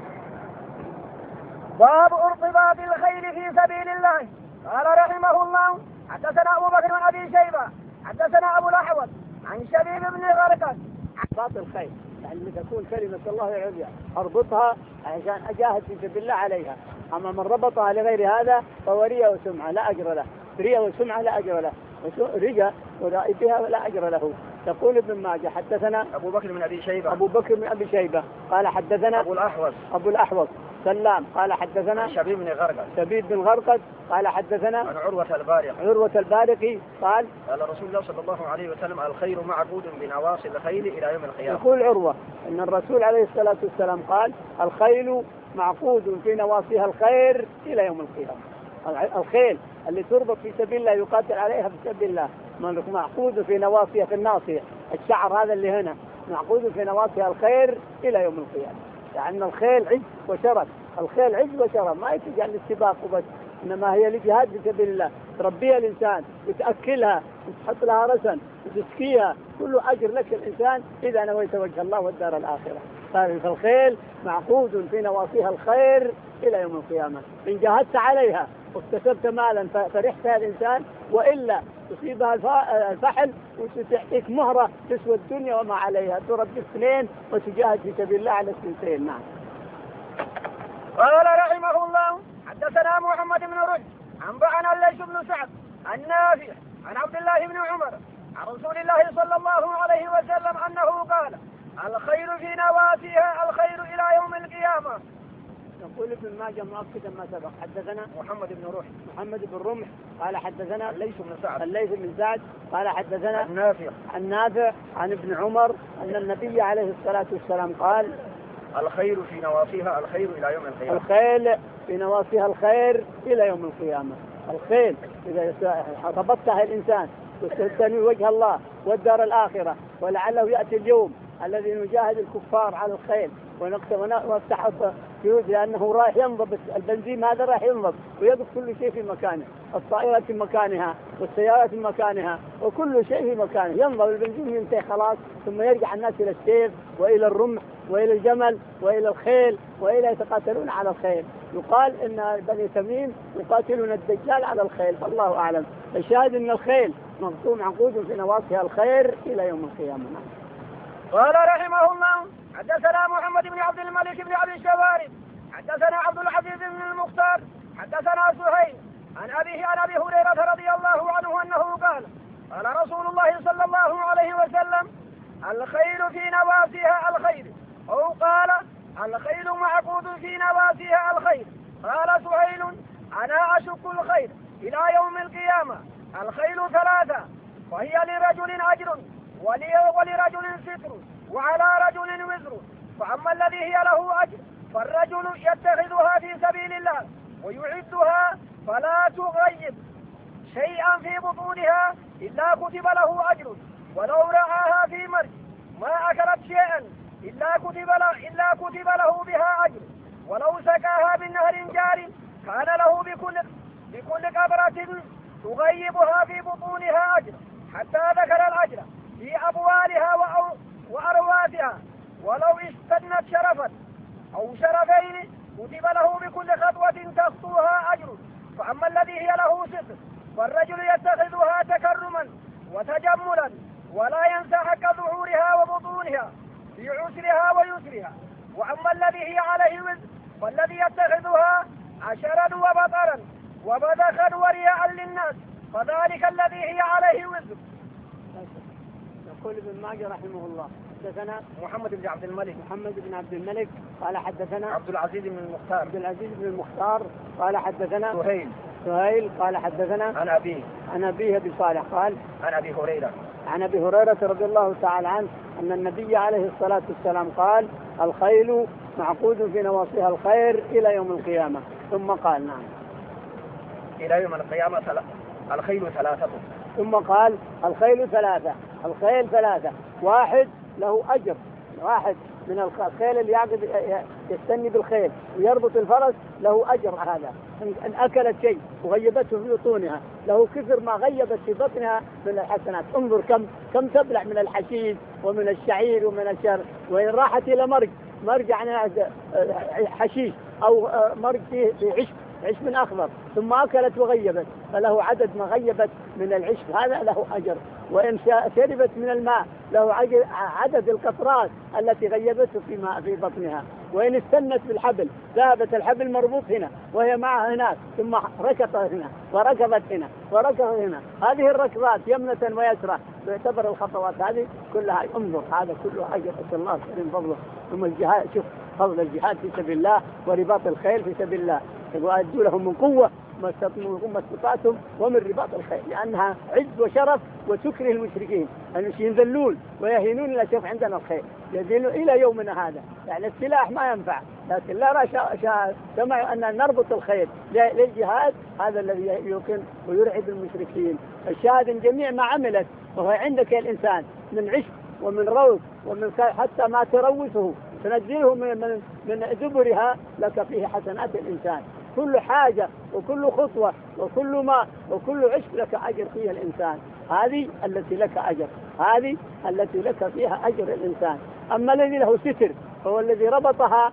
باب ارتباط الخيل في سبيل الله. قال رحمه الله حدثنا أبو بكر بن أبي شيبة حدثنا أبو الأحوص عن شبيب بن غرقد. ارتباط الخيل يعني لتكون كلمة الله العليا أربطها عشان أجاهد في سبيل الله عليها، أما من ربطها لغير هذا فهو رياء وسمعة لا أجر له، رياء وسمعة لا أجر له، رجاء ورائبها لا أجر له. يقول ابن ماجه حدثنا أبو بكر بن أبي شيبة أبو بكر بن أبي شيبة قال حدثنا أبو الأحوص أبو الأحوص سلام قال حدثنا شبيب بن غرقد شبيب بن غرقد قال حدثنا عن عروة البارق عروة البارقي قال قال رسول الله صلى الله عليه وسلم الخير معقود بنواصي الخيل إلى يوم القيامة. يقول عروة إن الرسول عليه الصلاة والسلام قال الخيل معقود في نواصيها الخير إلى يوم القيامة. الخيل اللي تربط في سبيل الله يقاتل عليها في سبيل الله معقود في نواصيها في الناصية الشعر هذا اللي هنا معقود في نواصيها الخير إلى يوم القيامة. لأن يعني الخيل عز وشرف، الخيل عز وشرف ما يتجعل للسباق وبس، إنما هي لجهاد في سبيل الله، تربيها الإنسان وتأكلها وتحط لها رسن وتسكيها، كل أجر لك الإنسان إذا نويت وجه الله والدار الآخرة. فالخيل معقود في نواصيها الخير إلى يوم القيامة، إن جاهدت عليها واكتسبت مالا فرحت الإنسان، وإلا تصيبها الفحل وتحتك مهرة تسوى الدنيا وما عليها، تربي اثنين وتجاهد في سبيل الله على السنتين. نعم. قال رحمه الله حدثنا محمد بن رشد أنبأنا الليث بن سعد النافع عن عبد الله بن عمر عن رسول الله صلى الله عليه وسلم أنه قال الخير في نواسيها الخير إلى يوم القيامة. يقول ابن ماجه مؤكدا ما سبق حدثنا محمد بن رمح محمد بن رمح قال حدثنا الليث بن سعد الليث بن سعد قال حدثنا النافع النافع عن ابن عمر أن النبي عليه الصلاة والسلام قال الخير في نواصيها الخير إلى يوم القيامة. الخيل في نواصيها الخير إلى يوم القيامة. الخيل إذا ربطتها الإنسان واستنوي وجه الله والدار الآخرة، ولعله يأتي اليوم الذي نجاهد الكفار على الخيل ونفتح فيوز، لأنه رايح ينضبط البنزين هذا رايح ينضبط ويضبط كل شيء في مكانه، الطائرات في مكانها والسيارات في مكانها وكل شيء في مكانه، ينضبط البنزين ينتهي خلاص، ثم يرجع الناس إلى السيف وإلى الرمح وإلى الجمل وإلى الخيل وإلى يتقاتلون على الخيل. يقال إن بني تميم يقاتلون الدجال على الخيل، فالله أعلم. الشاهد إن الخيل مقطوم عقود في نواصيها الخير إلى يوم القيامة. قال رحمه الله حدثنا محمد بن عبد الملك بن أبي الشوارب حدثنا عبد العزيز بن المختار حدثنا سهيل عن أبيه عن أبي هريرة رضي الله عنه أنه قال قال رسول الله صلى الله عليه وسلم الخيل في نواسيها الخير، أو قال الخيل معقود في نواسيها الخير. قال سهيل أنا أشك الخير إلى يوم القيامة. الخيل ثلاثة، وهي لرجل أجر ولرجل ستر وعلى رجل وزر، فأما الذي هي له أجر فالرجل يتخذها في سبيل الله ويعدها فلا تغيب شيئا في بطونها إلا كتب له أجر، ولو رعاها في مرج ما أكلت شيئا إلا كتب له, إلا كتب له بها أجر، ولو سكاها بالنهر جار كان له بكل, بكل قبرة تغيبها في بطونها أجر، حتى ذكر الأجر في أبوالها وأرواتها، ولو استنت شرفا أو شرفين كتب له بكل خطوة تخطوها أجر. فأما الذي هي له ستر فالرجل يتخذها تكرما وتجملا ولا ينسى حق ظهورها وبطونها في عسرها ويسرها. وأما الذي هي عليه وزر فالذي يتخذها عشرا وبطرا وبذخا ورياء للناس فذلك الذي هي عليه وزر. يقول ابن ماجه رحمه الله حدثنا محمد بن عبد الملك محمد بن عبد الملك قال حدثنا عبد العزيز بن المختار عبد العزيز بن المختار قال حدثنا سهيل سهيل قال حدثنا عن أبيه عن أبيه أبي صالح قال عن أبي هريرة عن أبي هريرة رضي الله تعالى عنه أن النبي عليه الصلاة والسلام قال الخيل معقود في نواصيها الخير إلى يوم القيامة. ثم قال نعم إلى يوم القيامة الخيل ثلاثة. ثم قال الخيل ثلاثة الخيل ثلاثة واحد له أجر واحد من الخيل اللي يعقد يستني بالخيل ويربط الفرس له أجر هذا أن أكلت شيء وغيبته في بطونها له كثر ما غيبت في بطنها من الحسنات. انظر كم كم تبلع من الحشيش ومن الشعير ومن الشر. وإن راحت إلى مرق مرق يعني حشيش أو مرق فيه في عشب عشب أخضر ثم أكلت وغيبت فله عدد ما غيبت من العشب هذا له أجر. وإن شربت من الماء له عدد القطرات التي غيبته في ماء في بطنها. وإن استنت بالحبل ذهبت الحبل مربوط هنا وهي معها هناك ثم ركضت هنا وركضت هنا وركضت هنا. هذه الركضات يمنة ويسرى تعتبر الخطوات هذه كلها. انظر هذا كله أجر أسأل الله من فضله. ثم الجهاد شوف فضل الجهاد في سبيل الله ورباط الخيل في سبيل الله وأدوا لهم من قوة ما استطعتم ومن رباط الخيل لأنها عز وشرف وتكره المشركين أن ينذلون ويهينون لا شوف عندنا الخيل يدينوا إلى يومنا هذا. يعني السلاح ما ينفع لكن لا رأى سمعوا أن نربط الخيل للجهاد هذا الذي يمكن ويرعب المشركين. الشاهد جميع ما عملت وهو عندك الإنسان من عشب ومن روث ومن حتى ما تروثه تنزله من من من دبرها لك فيه حسنات الإنسان. كل حاجة وكل خطوة وكل ما وكل عشب لك أجر فيها الإنسان. هذه التي لك أجر هذه التي لك فيها أجر الإنسان. أما الذي له ستر هو الذي ربطها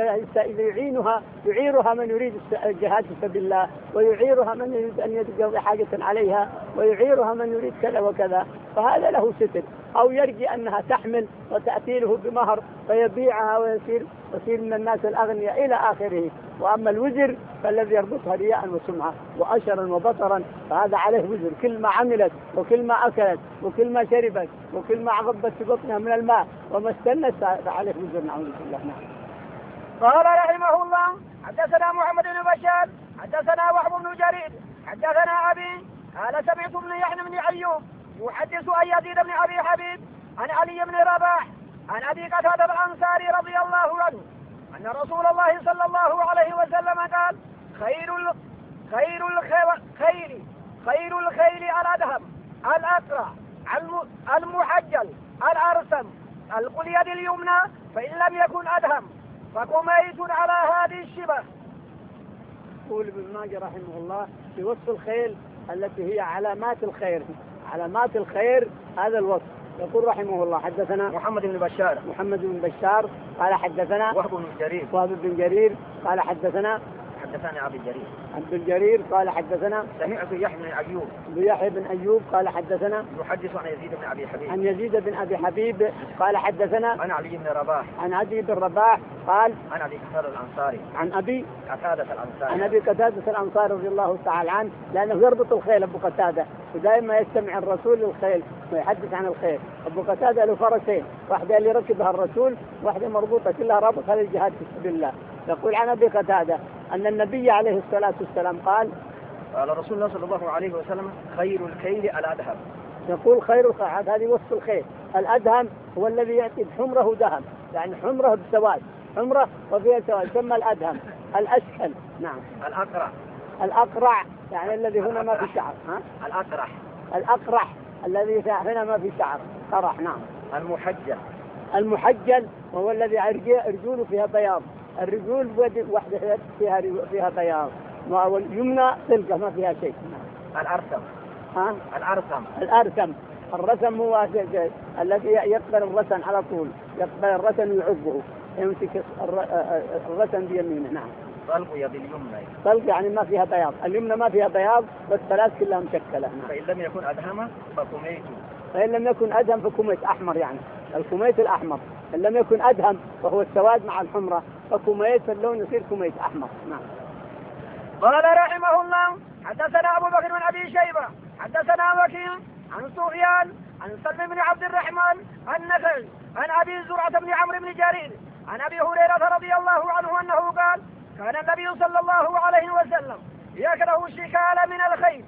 يعينها يعيرها من يريد الجهاد في سبيل الله ويعيرها من يريد أن يقضي حاجة عليها ويعيرها من يريد كذا وكذا فهذا له ستر. أو يرجي أنها تحمل وتأتي له بمهر فيبيعها ويصير يصير من الناس الأغنياء إلى آخره. وأما الوزر فالذي يربطها رياء وسمعة وأشرا وبطرا فهذا عليه وزر. كل ما عملت وكل ما أكلت وكل ما شربت وكل ما غبت في بطنها من الماء وما استنت فعليه وزر. نعوذ بالله. نعم. قال رحمه الله حدثنا محمد بن بشار حدثنا وهب بن جرير حدثنا أبي قال سمعت ابن يحيى بن أيوب يحدث عن يزيد بن أبي حبيب عن علي بن رباح عن أبي قتادة الأنصاري رضي الله عنه أن رسول الله صلى الله عليه وسلم قال خير ال... خير الخيل خير الخيل الأدهم الأسرع المحجل الأرسم القليد اليمنى فإن لم يكن أدهم فقميت على هذه الشبه. يقول ابن ماجه رحمه الله في وصف الخيل التي هي علامات الخير علامات الخير هذا الوصف. يقول رحمه الله حدثنا محمد بن بشار محمد بن بشار قال حدثنا وهب بن جرير وهب بن جرير قال حدثنا حدثنا أبي الجرير عبد الجرير قال حدثنا سمعت يحيى بن أيوب يحيى بن أيوب قال حدثنا يحدث عن يزيد بن أبي حبيب عن يزيد بن أبي حبيب قال حدثنا عن علي بن رباح عن علي بن رباح قال عن أبي قتادة الأنصاري عن أبي قتادة الأنصاري عن أبي قتادة الأنصاري رضي الله تعالى عنه لأنه يربط الخيل أبو قتادة ودائما يستمع الرسول للخيل ويحدث عن الخيل. أبو قتادة له فرسين واحدة اللي ركبها الرسول واحدة مربوطة كلها رابطها للجهاد في سبيل الله. يقول عن أبي قتادة أن النبي عليه الصلاة والسلام قال قال رسول الله صلى الله عليه وسلم خير الكيل الأدهم. يقول خير الخيل هذه وصف الخيل. الأدهم هو الذي يأتي بحمره دهم يعني حمره بسواد حمره وفيها سواد ثم الأدهم. الأسهل نعم. الأقرع الأقرع يعني الذي هنا ما في شعر. ها؟ الأقرع الأقرع الذي هنا ما في شعر قرح. نعم. المحجل المحجل وهو الذي رجوله فيها بياض. الرجول واحدة فيها فيها بياض واليمنى تلقى ما فيها شيء. الأرسم ها؟ الأرسم الأرسم الرسم هو الذي يقبل الرسم على طول يقبل الرسم ويعبه يمسك الرسم بيمينه. نعم. طلق يد اليمنى. طلق يعني ما فيها بياض، اليمنى ما فيها بياض والثلاث كلها مشكلة. فإن لم يكن أدهم فكميت. فإن لم يكن أدهم فكميت أحمر، يعني الكميت الأحمر. إن لم يكن أدهم وهو السواد مع الحمرة فكميت اللون يصير كميت أحمر. نعم. قال رحمه الله حدثنا أبو بكر بن أبي شيبة حدثنا وكيع عن سفيان عن سلم بن عبد الرحمن النخعي عن أبي زرعة بن عمرو بن جرير عن أبي هريرة رضي الله عنه أنه قال كان النبي صلى الله عليه وسلم يكره الشكال من الخيل.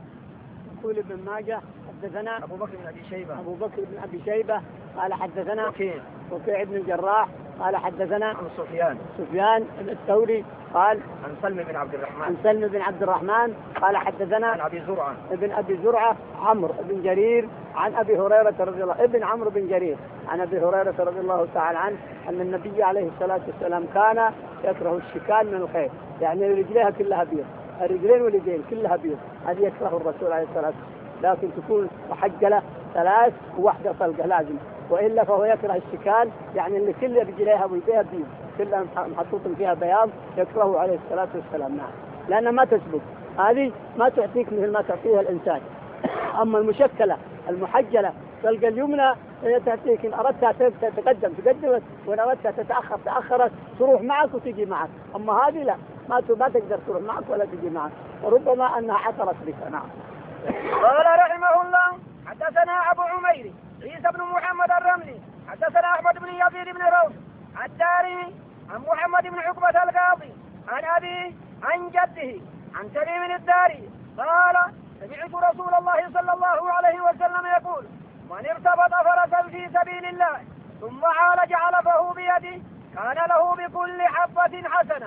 يقول ابن ماجه حدثنا أبو بكر بن أبي شيبة أبو بكر بن أبي شيبة قال حدثنا وكيع وكيع بن الجراح قال حدثنا عن سفيان سفيان الثوري قال عن سلم بن عبد الرحمن عن سلم بن عبد الرحمن قال حدثنا عن أبي زرعة ابن أبي زرعة عمرو بن جرير عن أبي هريرة رضي الله ابن عمرو بن جرير عن أبي هريرة رضي الله تعالى عنه أن النبي عليه الصلاة والسلام كان يكره الشكال من الخيل، يعني رجليها كلها بيض، الرجلين واليدين كلها بيض، هذه يكره الرسول عليه الصلاة والسلام، لكن تكون محجلة ثلاث وواحدة طلقة لازم، وإلا فهو يكره الشكال، يعني اللي كل رجليها ويديها بيض كلها محطوط فيها بياض يكرهه عليه الصلاة والسلام. نعم، لأنها ما تسبق، هذه ما تعطيك مثل ما تعطيها الإنسان. أما المشكلة المحجلة طلقة اليمنى هي تعطيك، إن أردتها تتقدم تقدمت، وإن أردتها تتأخر تأخرت، تروح معك وتجي معك. أما هذه لا، ما ما تقدر تروح معك ولا تجي معك، وربما أنها عثرت بك. نعم. قال رحمه الله حدثنا أبو عمير عيسى بن محمد الرملي حدثنا أحمد بن يزيد بن روح الدارمي عن محمد بن عقبة القاضي عن أبيه عن جده عن تميم الداري قال سمعت رسول الله صلى الله عليه وسلم يقول من ارتبط فرسا في سبيل الله ثم عالج علفه بيده كان له بكل حبة حسنة.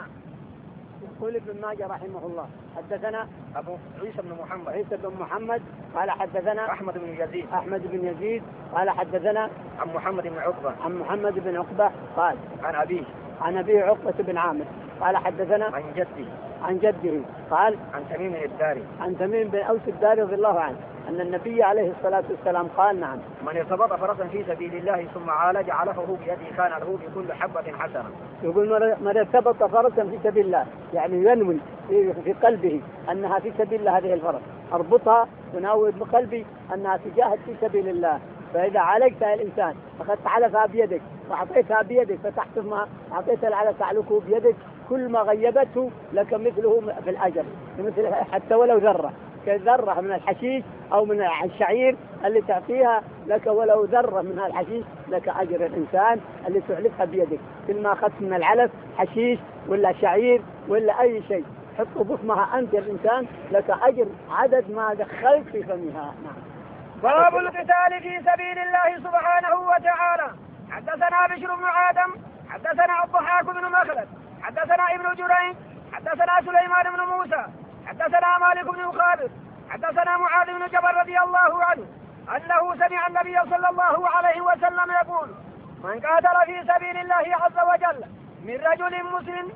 يقول ابن ماجه رحمه الله حدثنا أبو عيسى بن محمد عيسى بن محمد قال حدثنا أحمد بن يزيد أحمد بن يزيد قال حدثنا عن محمد بن عقبة عن محمد بن عقبة قال عن أبيه عن أبيه عقبة بن عامر قال حدثنا عن جده عن جده قال عن تميم الداري عن تميم بن أوس الداري رضي الله عنه أن النبي عليه الصلاة والسلام قال نعم من ارتبط فرسا في سبيل الله ثم عالج علفه بيده كان له بكل حبة حسنة. يقول من ارتبط فرسا في سبيل الله يعني ينوي في قلبه أنها في سبيل الله، هذه الفرس أربطها وناوي بقلبي أنها تجاهد في سبيل الله، فإذا عالجتها الإنسان أخذت علفها بيدك وأعطيتها بيدك فتحتمها أعطيت العلف تعلقه بيدك، كل ما غيبته لك مثله في الأجر، مثل حتى ولو ذرة كذرة من الحشيش أو من الشعير اللي تعطيها لك، ولو ذرة من الحشيش لك أجر الإنسان اللي تعلفها بيدك. كل ما أخذت من العلف حشيش ولا شعير ولا أي شيء حطه بفمها أنت الإنسان لك أجر عدد ما دخلت في فمها. نعم. باب القتال في سبيل الله سبحانه وتعالى. حدثنا بشر بن آدم حدثنا الضحاك بن مخلد حدثنا ابن جريج حدثنا سليمان بن موسى حدثنا مالك بن الخابر حدثنا معاذ بن جبل رضي الله عنه أنه سمع النبي صلى الله عليه وسلم يقول من قاتل في سبيل الله عز وجل من رجل مسلم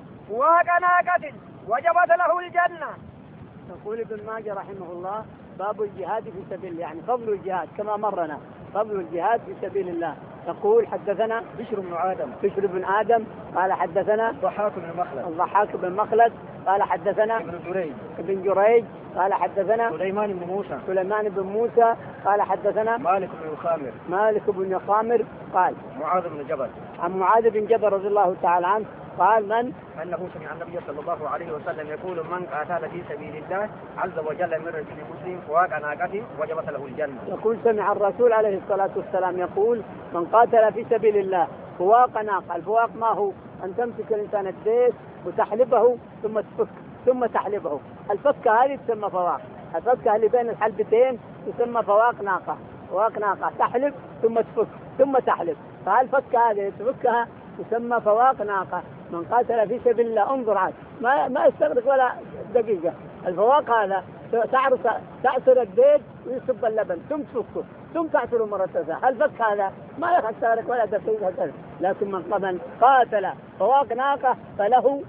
وكناكة وجبت له الجنة. يقول ابن ماجه رحمه الله باب الجهاد في سبيل الله، يعني فضل الجهاد كما مرنا، فضل الجهاد في سبيل الله. يقول حدثنا بشر بن آدم بشر بن آدم قال حدثنا الضحاك بن مخلد الضحاك بن مخلد قال حدثنا ابن جريج ابن جريج قال حدثنا سليمان بن موسى سليمان بن موسى قال حدثنا مالك بن الخامر مالك بن الخامر قال معاذ بن جبل عن معاذ بن جبل رضي الله تعالى عنه قال من أنه سمع النبي صلى الله عليه وسلم يقول من قاتل في سبيل الله عز وجل من رجل مسلم فواق ناقته وجبت له الجنة. يقول سمع الرسول عليه الصلاة والسلام يقول من قاتل في سبيل الله فواق ناقة. الفواق ما هو؟ أن تمسك الإنسان الديس وتحلبه ثم تفك ثم تحلبه، الفكة هذه تسمى فواق، الفكة اللي بين الحلبتين تسمى فواق ناقة. فواق ناقة تحلب ثم تفك ثم تحلب، فهالفكة هذه تفكها تسمى فواق ناقة. من قاتل في سبيل الله انظر عاد ما ما يستغرق ولا دقيقة، الفواق هذا تعصر تعصر الديد ويصب اللبن ثم تفكه ثم تعصره مرة ثانية، الفك هذا ما يستغرق ولا دقيقة. لكن من قاتل فواق ناقة فله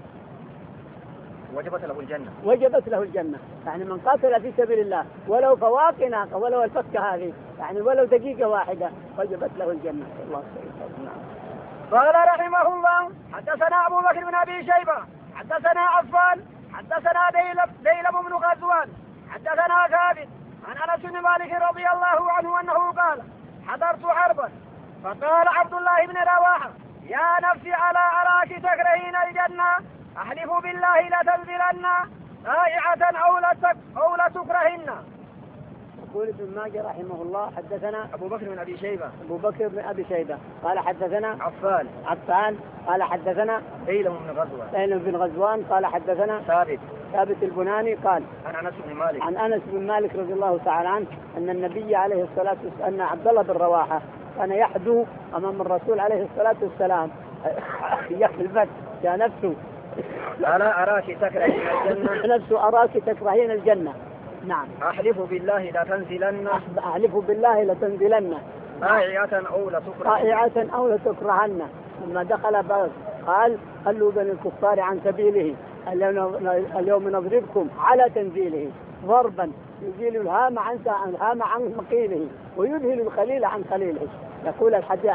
وجبت له الجنة وجبت له الجنة. يعني من قاتل في سبيل الله ولو فواق ناقة ولو الفكة هذه يعني ولو دقيقة واحدة وجبت له الجنة. الله سبحانه. قال رحمه الله حدثنا أبو بكر بن أبي شيبة حدثنا عفان حدثنا ديلم, ديلم بن غزوان حدثنا ثابت عن أنس بن مالك رضي الله عنه أنه قال حضرت حربا فقال عبد الله بن رواحة يا نفسي على أراك تكرهين الجنة أحلف بالله لتنزلن ضائعة أو لتكرهن. يقول ابن ماجه رحمه الله حدثنا أبو بكر بن أبي شيبة أبو بكر بن أبي شيبة قال حدثنا عفان عفان قال حدثنا ديلم بن غزوان ديلم بن غزوان قال حدثنا ثابت ثابت البناني قال عن أنس بن مالك عن أنس بن مالك رضي الله تعالى عنه أن النبي عليه الصلاة والسلام أن عبد الله بن رواحة كان يحدو أمام الرسول عليه الصلاة والسلام يحلف يا نفسه ألا أراك تكرهين الجنة نفسه أراك تكرهين الجنة. نعم. أحلف بالله لتنزلن أحلف بالله لتنزلن ضائعة أو لتكرهن ضائعة أو لتكرهن. لما دخل قال خلوا بني الكفار عن سبيله اليوم نضربكم على تنزيله ضربا يزيل الهام عن الهام عن مقيله ويذهل الخليل عن خليله. يقول الحديث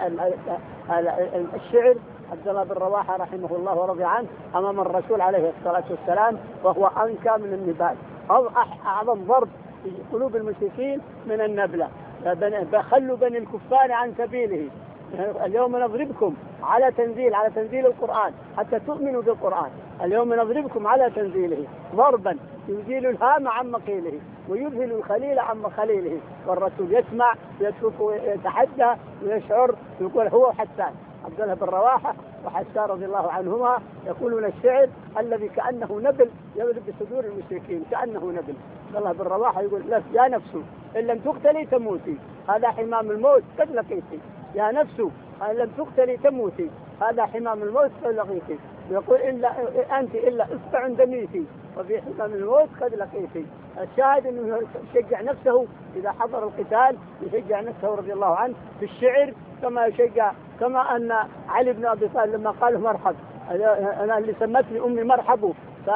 الشعر عبد الله بن رواحة رحمه الله ورضي عنه أمام الرسول عليه الصلاة والسلام وهو أنكى من النبال أو أعظم ضرب في قلوب المشركين من النبلة. خلوا بني الكفار عن سبيله اليوم نضربكم على تنزيل على تنزيل القرآن حتى تؤمنوا بالقرآن اليوم نضربكم على تنزيله ضربا يزيل الهام عن مقيله ويذهل الخليل عن خليله. والرسول يسمع ويشوف ويتحدى ويشعر يقول هو حسان عبد الله بن رواحة وحسان رضي الله عنهما يقولون الشعر الذي كأنه نبل يبلغ بصدور المشركين كأنه نبل. عبد الله بن رواحة يقول لا يا نفسه إن لم تقتلي تموتي هذا حمام الموت قد لقيتي يا نفسه إن لم تقتلي تموتي هذا حمام الموت قد لقيتي. يقول إلا أنت إلا إصبع دميتي وفي حمام الموت قد لقيتي. الشاهد أنه يشجع نفسه إذا حضر القتال يشجع نفسه رضي الله عنه في الشعر كما يشجع كما أن علي بن أبي طالب لما قال مرحب أنا اللي سمتني أمي مرحبا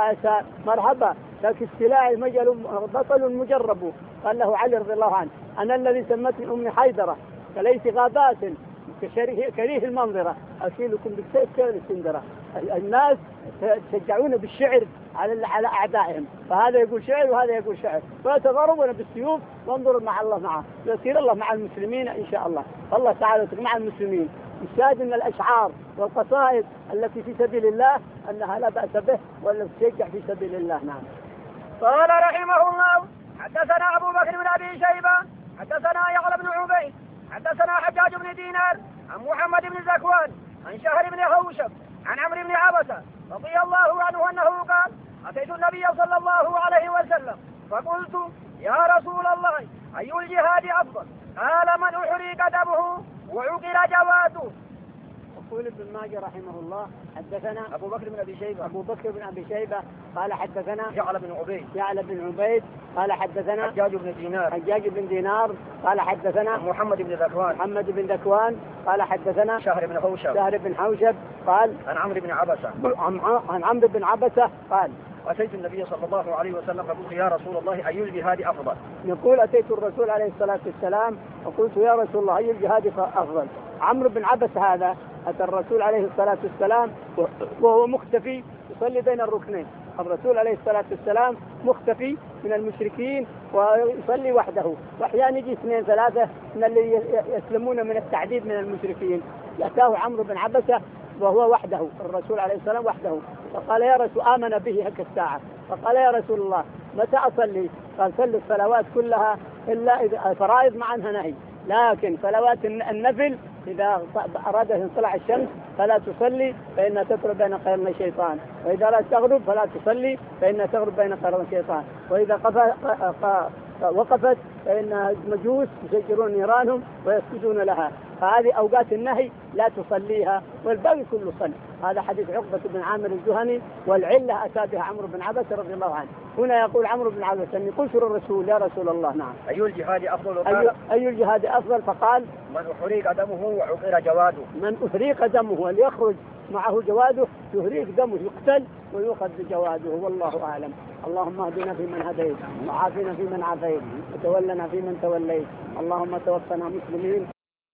مرحبا لكن استلاعي مجل بطل مجرب. قال له علي رضي الله عنه أنا الذي سمتني أمي حيدرة فليس غابات كريه المنظرة أشيلكم بالسيف كالسندرة. الناس تشجعون بالشعر على على أعدائهم فهذا يقول شعر وهذا يقول شعر فيتضاربون بالسيوف وانظروا مع الله معه يسير الله مع المسلمين إن شاء الله. الله تعالى مع المسلمين. الشاهد أن الأشعار والقصائد التي في سبيل الله أنها لا بأس به ولا تشجع في سبيل الله. نعم. قال رحمه الله حدثنا أبو بكر بن أبي شيبة حدثنا يعلى بن عبيد حدثنا حجاج بن دينار عن محمد بن زكوان عن شهر بن هوشب عن عمرو بن عبسة رضي الله عنه أنه قال أتيت النبي صلى الله عليه وسلم فقلت يا رسول الله أي الجهاد أفضل؟ قال من أحرق دمه وعقر جواده. يقول ابن ماجه رحمه الله حدثنا أبو بكر بن أبي شيبة أبو بكر بن أبي شيبة قال حدثنا يعلى بن عبيد يعلى بن عبيد قال حدثنا حجاج بن دينار حجاج بن دينار قال حدثنا محمد بن ذكوان محمد بن ذكوان قال حدثنا شهر بن حوشب شهر بن حوشب قال عن عمرو بن عبسة عن عمرو بن عبسة قال أتيت النبي صلى الله عليه وسلم فقلت يا رسول الله أي الجهاد أفضل؟ يقول أتيت الرسول عليه الصلاة والسلام وقلت يا رسول الله أي الجهاد أفضل؟ عمرو بن عبسة هذا أتى الرسول عليه الصلاة والسلام وهو مختفي يصلي بين الركنين. الرسول عليه الصلاة والسلام مختفي من المشركين ويصلي وحده وأحيانا يجي اثنين ثلاثة من اللي يسلمون من التعذيب من المشركين. أتاه عمرو بن عبسة وهو وحده الرسول عليه السلام وحده فقال يا رسول آمن به هك الساعة فقال يا رسول الله متى أصلي؟ قال صلي الصلوات كلها إلا إذا فرائض مع عنها نهي لكن صلوات النفل إذا أراد أن تطلع الشمس فلا تصلي فإنها تطلع بين قرن الشيطان وإذا لا تغرب فلا تصلي فإنها تغرب بين قرن الشيطان وإذا وقفت فإن مجوس يسجرون نيرانهم ويسجدون لها فهذه أوقات النهي لا تصليها والباقي كله صلي. هذا حديث عقبة بن عامر الجهني والعلة أتى بها عمرو بن عبسة رضي الله عنه. هنا يقول عمرو بن عبسة أني قلت للرسول يا رسول الله نعم أي الجهاد أفضل؟ أي, أي الجهاد أفضل؟ فقال من أحرق دمه وعقر جواده. من أحرق دمه وليخرج معه جواده يهريق دمه يقتل ويؤخذ بجواده والله أعلم. اللهم اهدنا فيمن هديت وعافنا فيمن عافيت وتولنا فيمن توليت اللهم توفنا مسلمين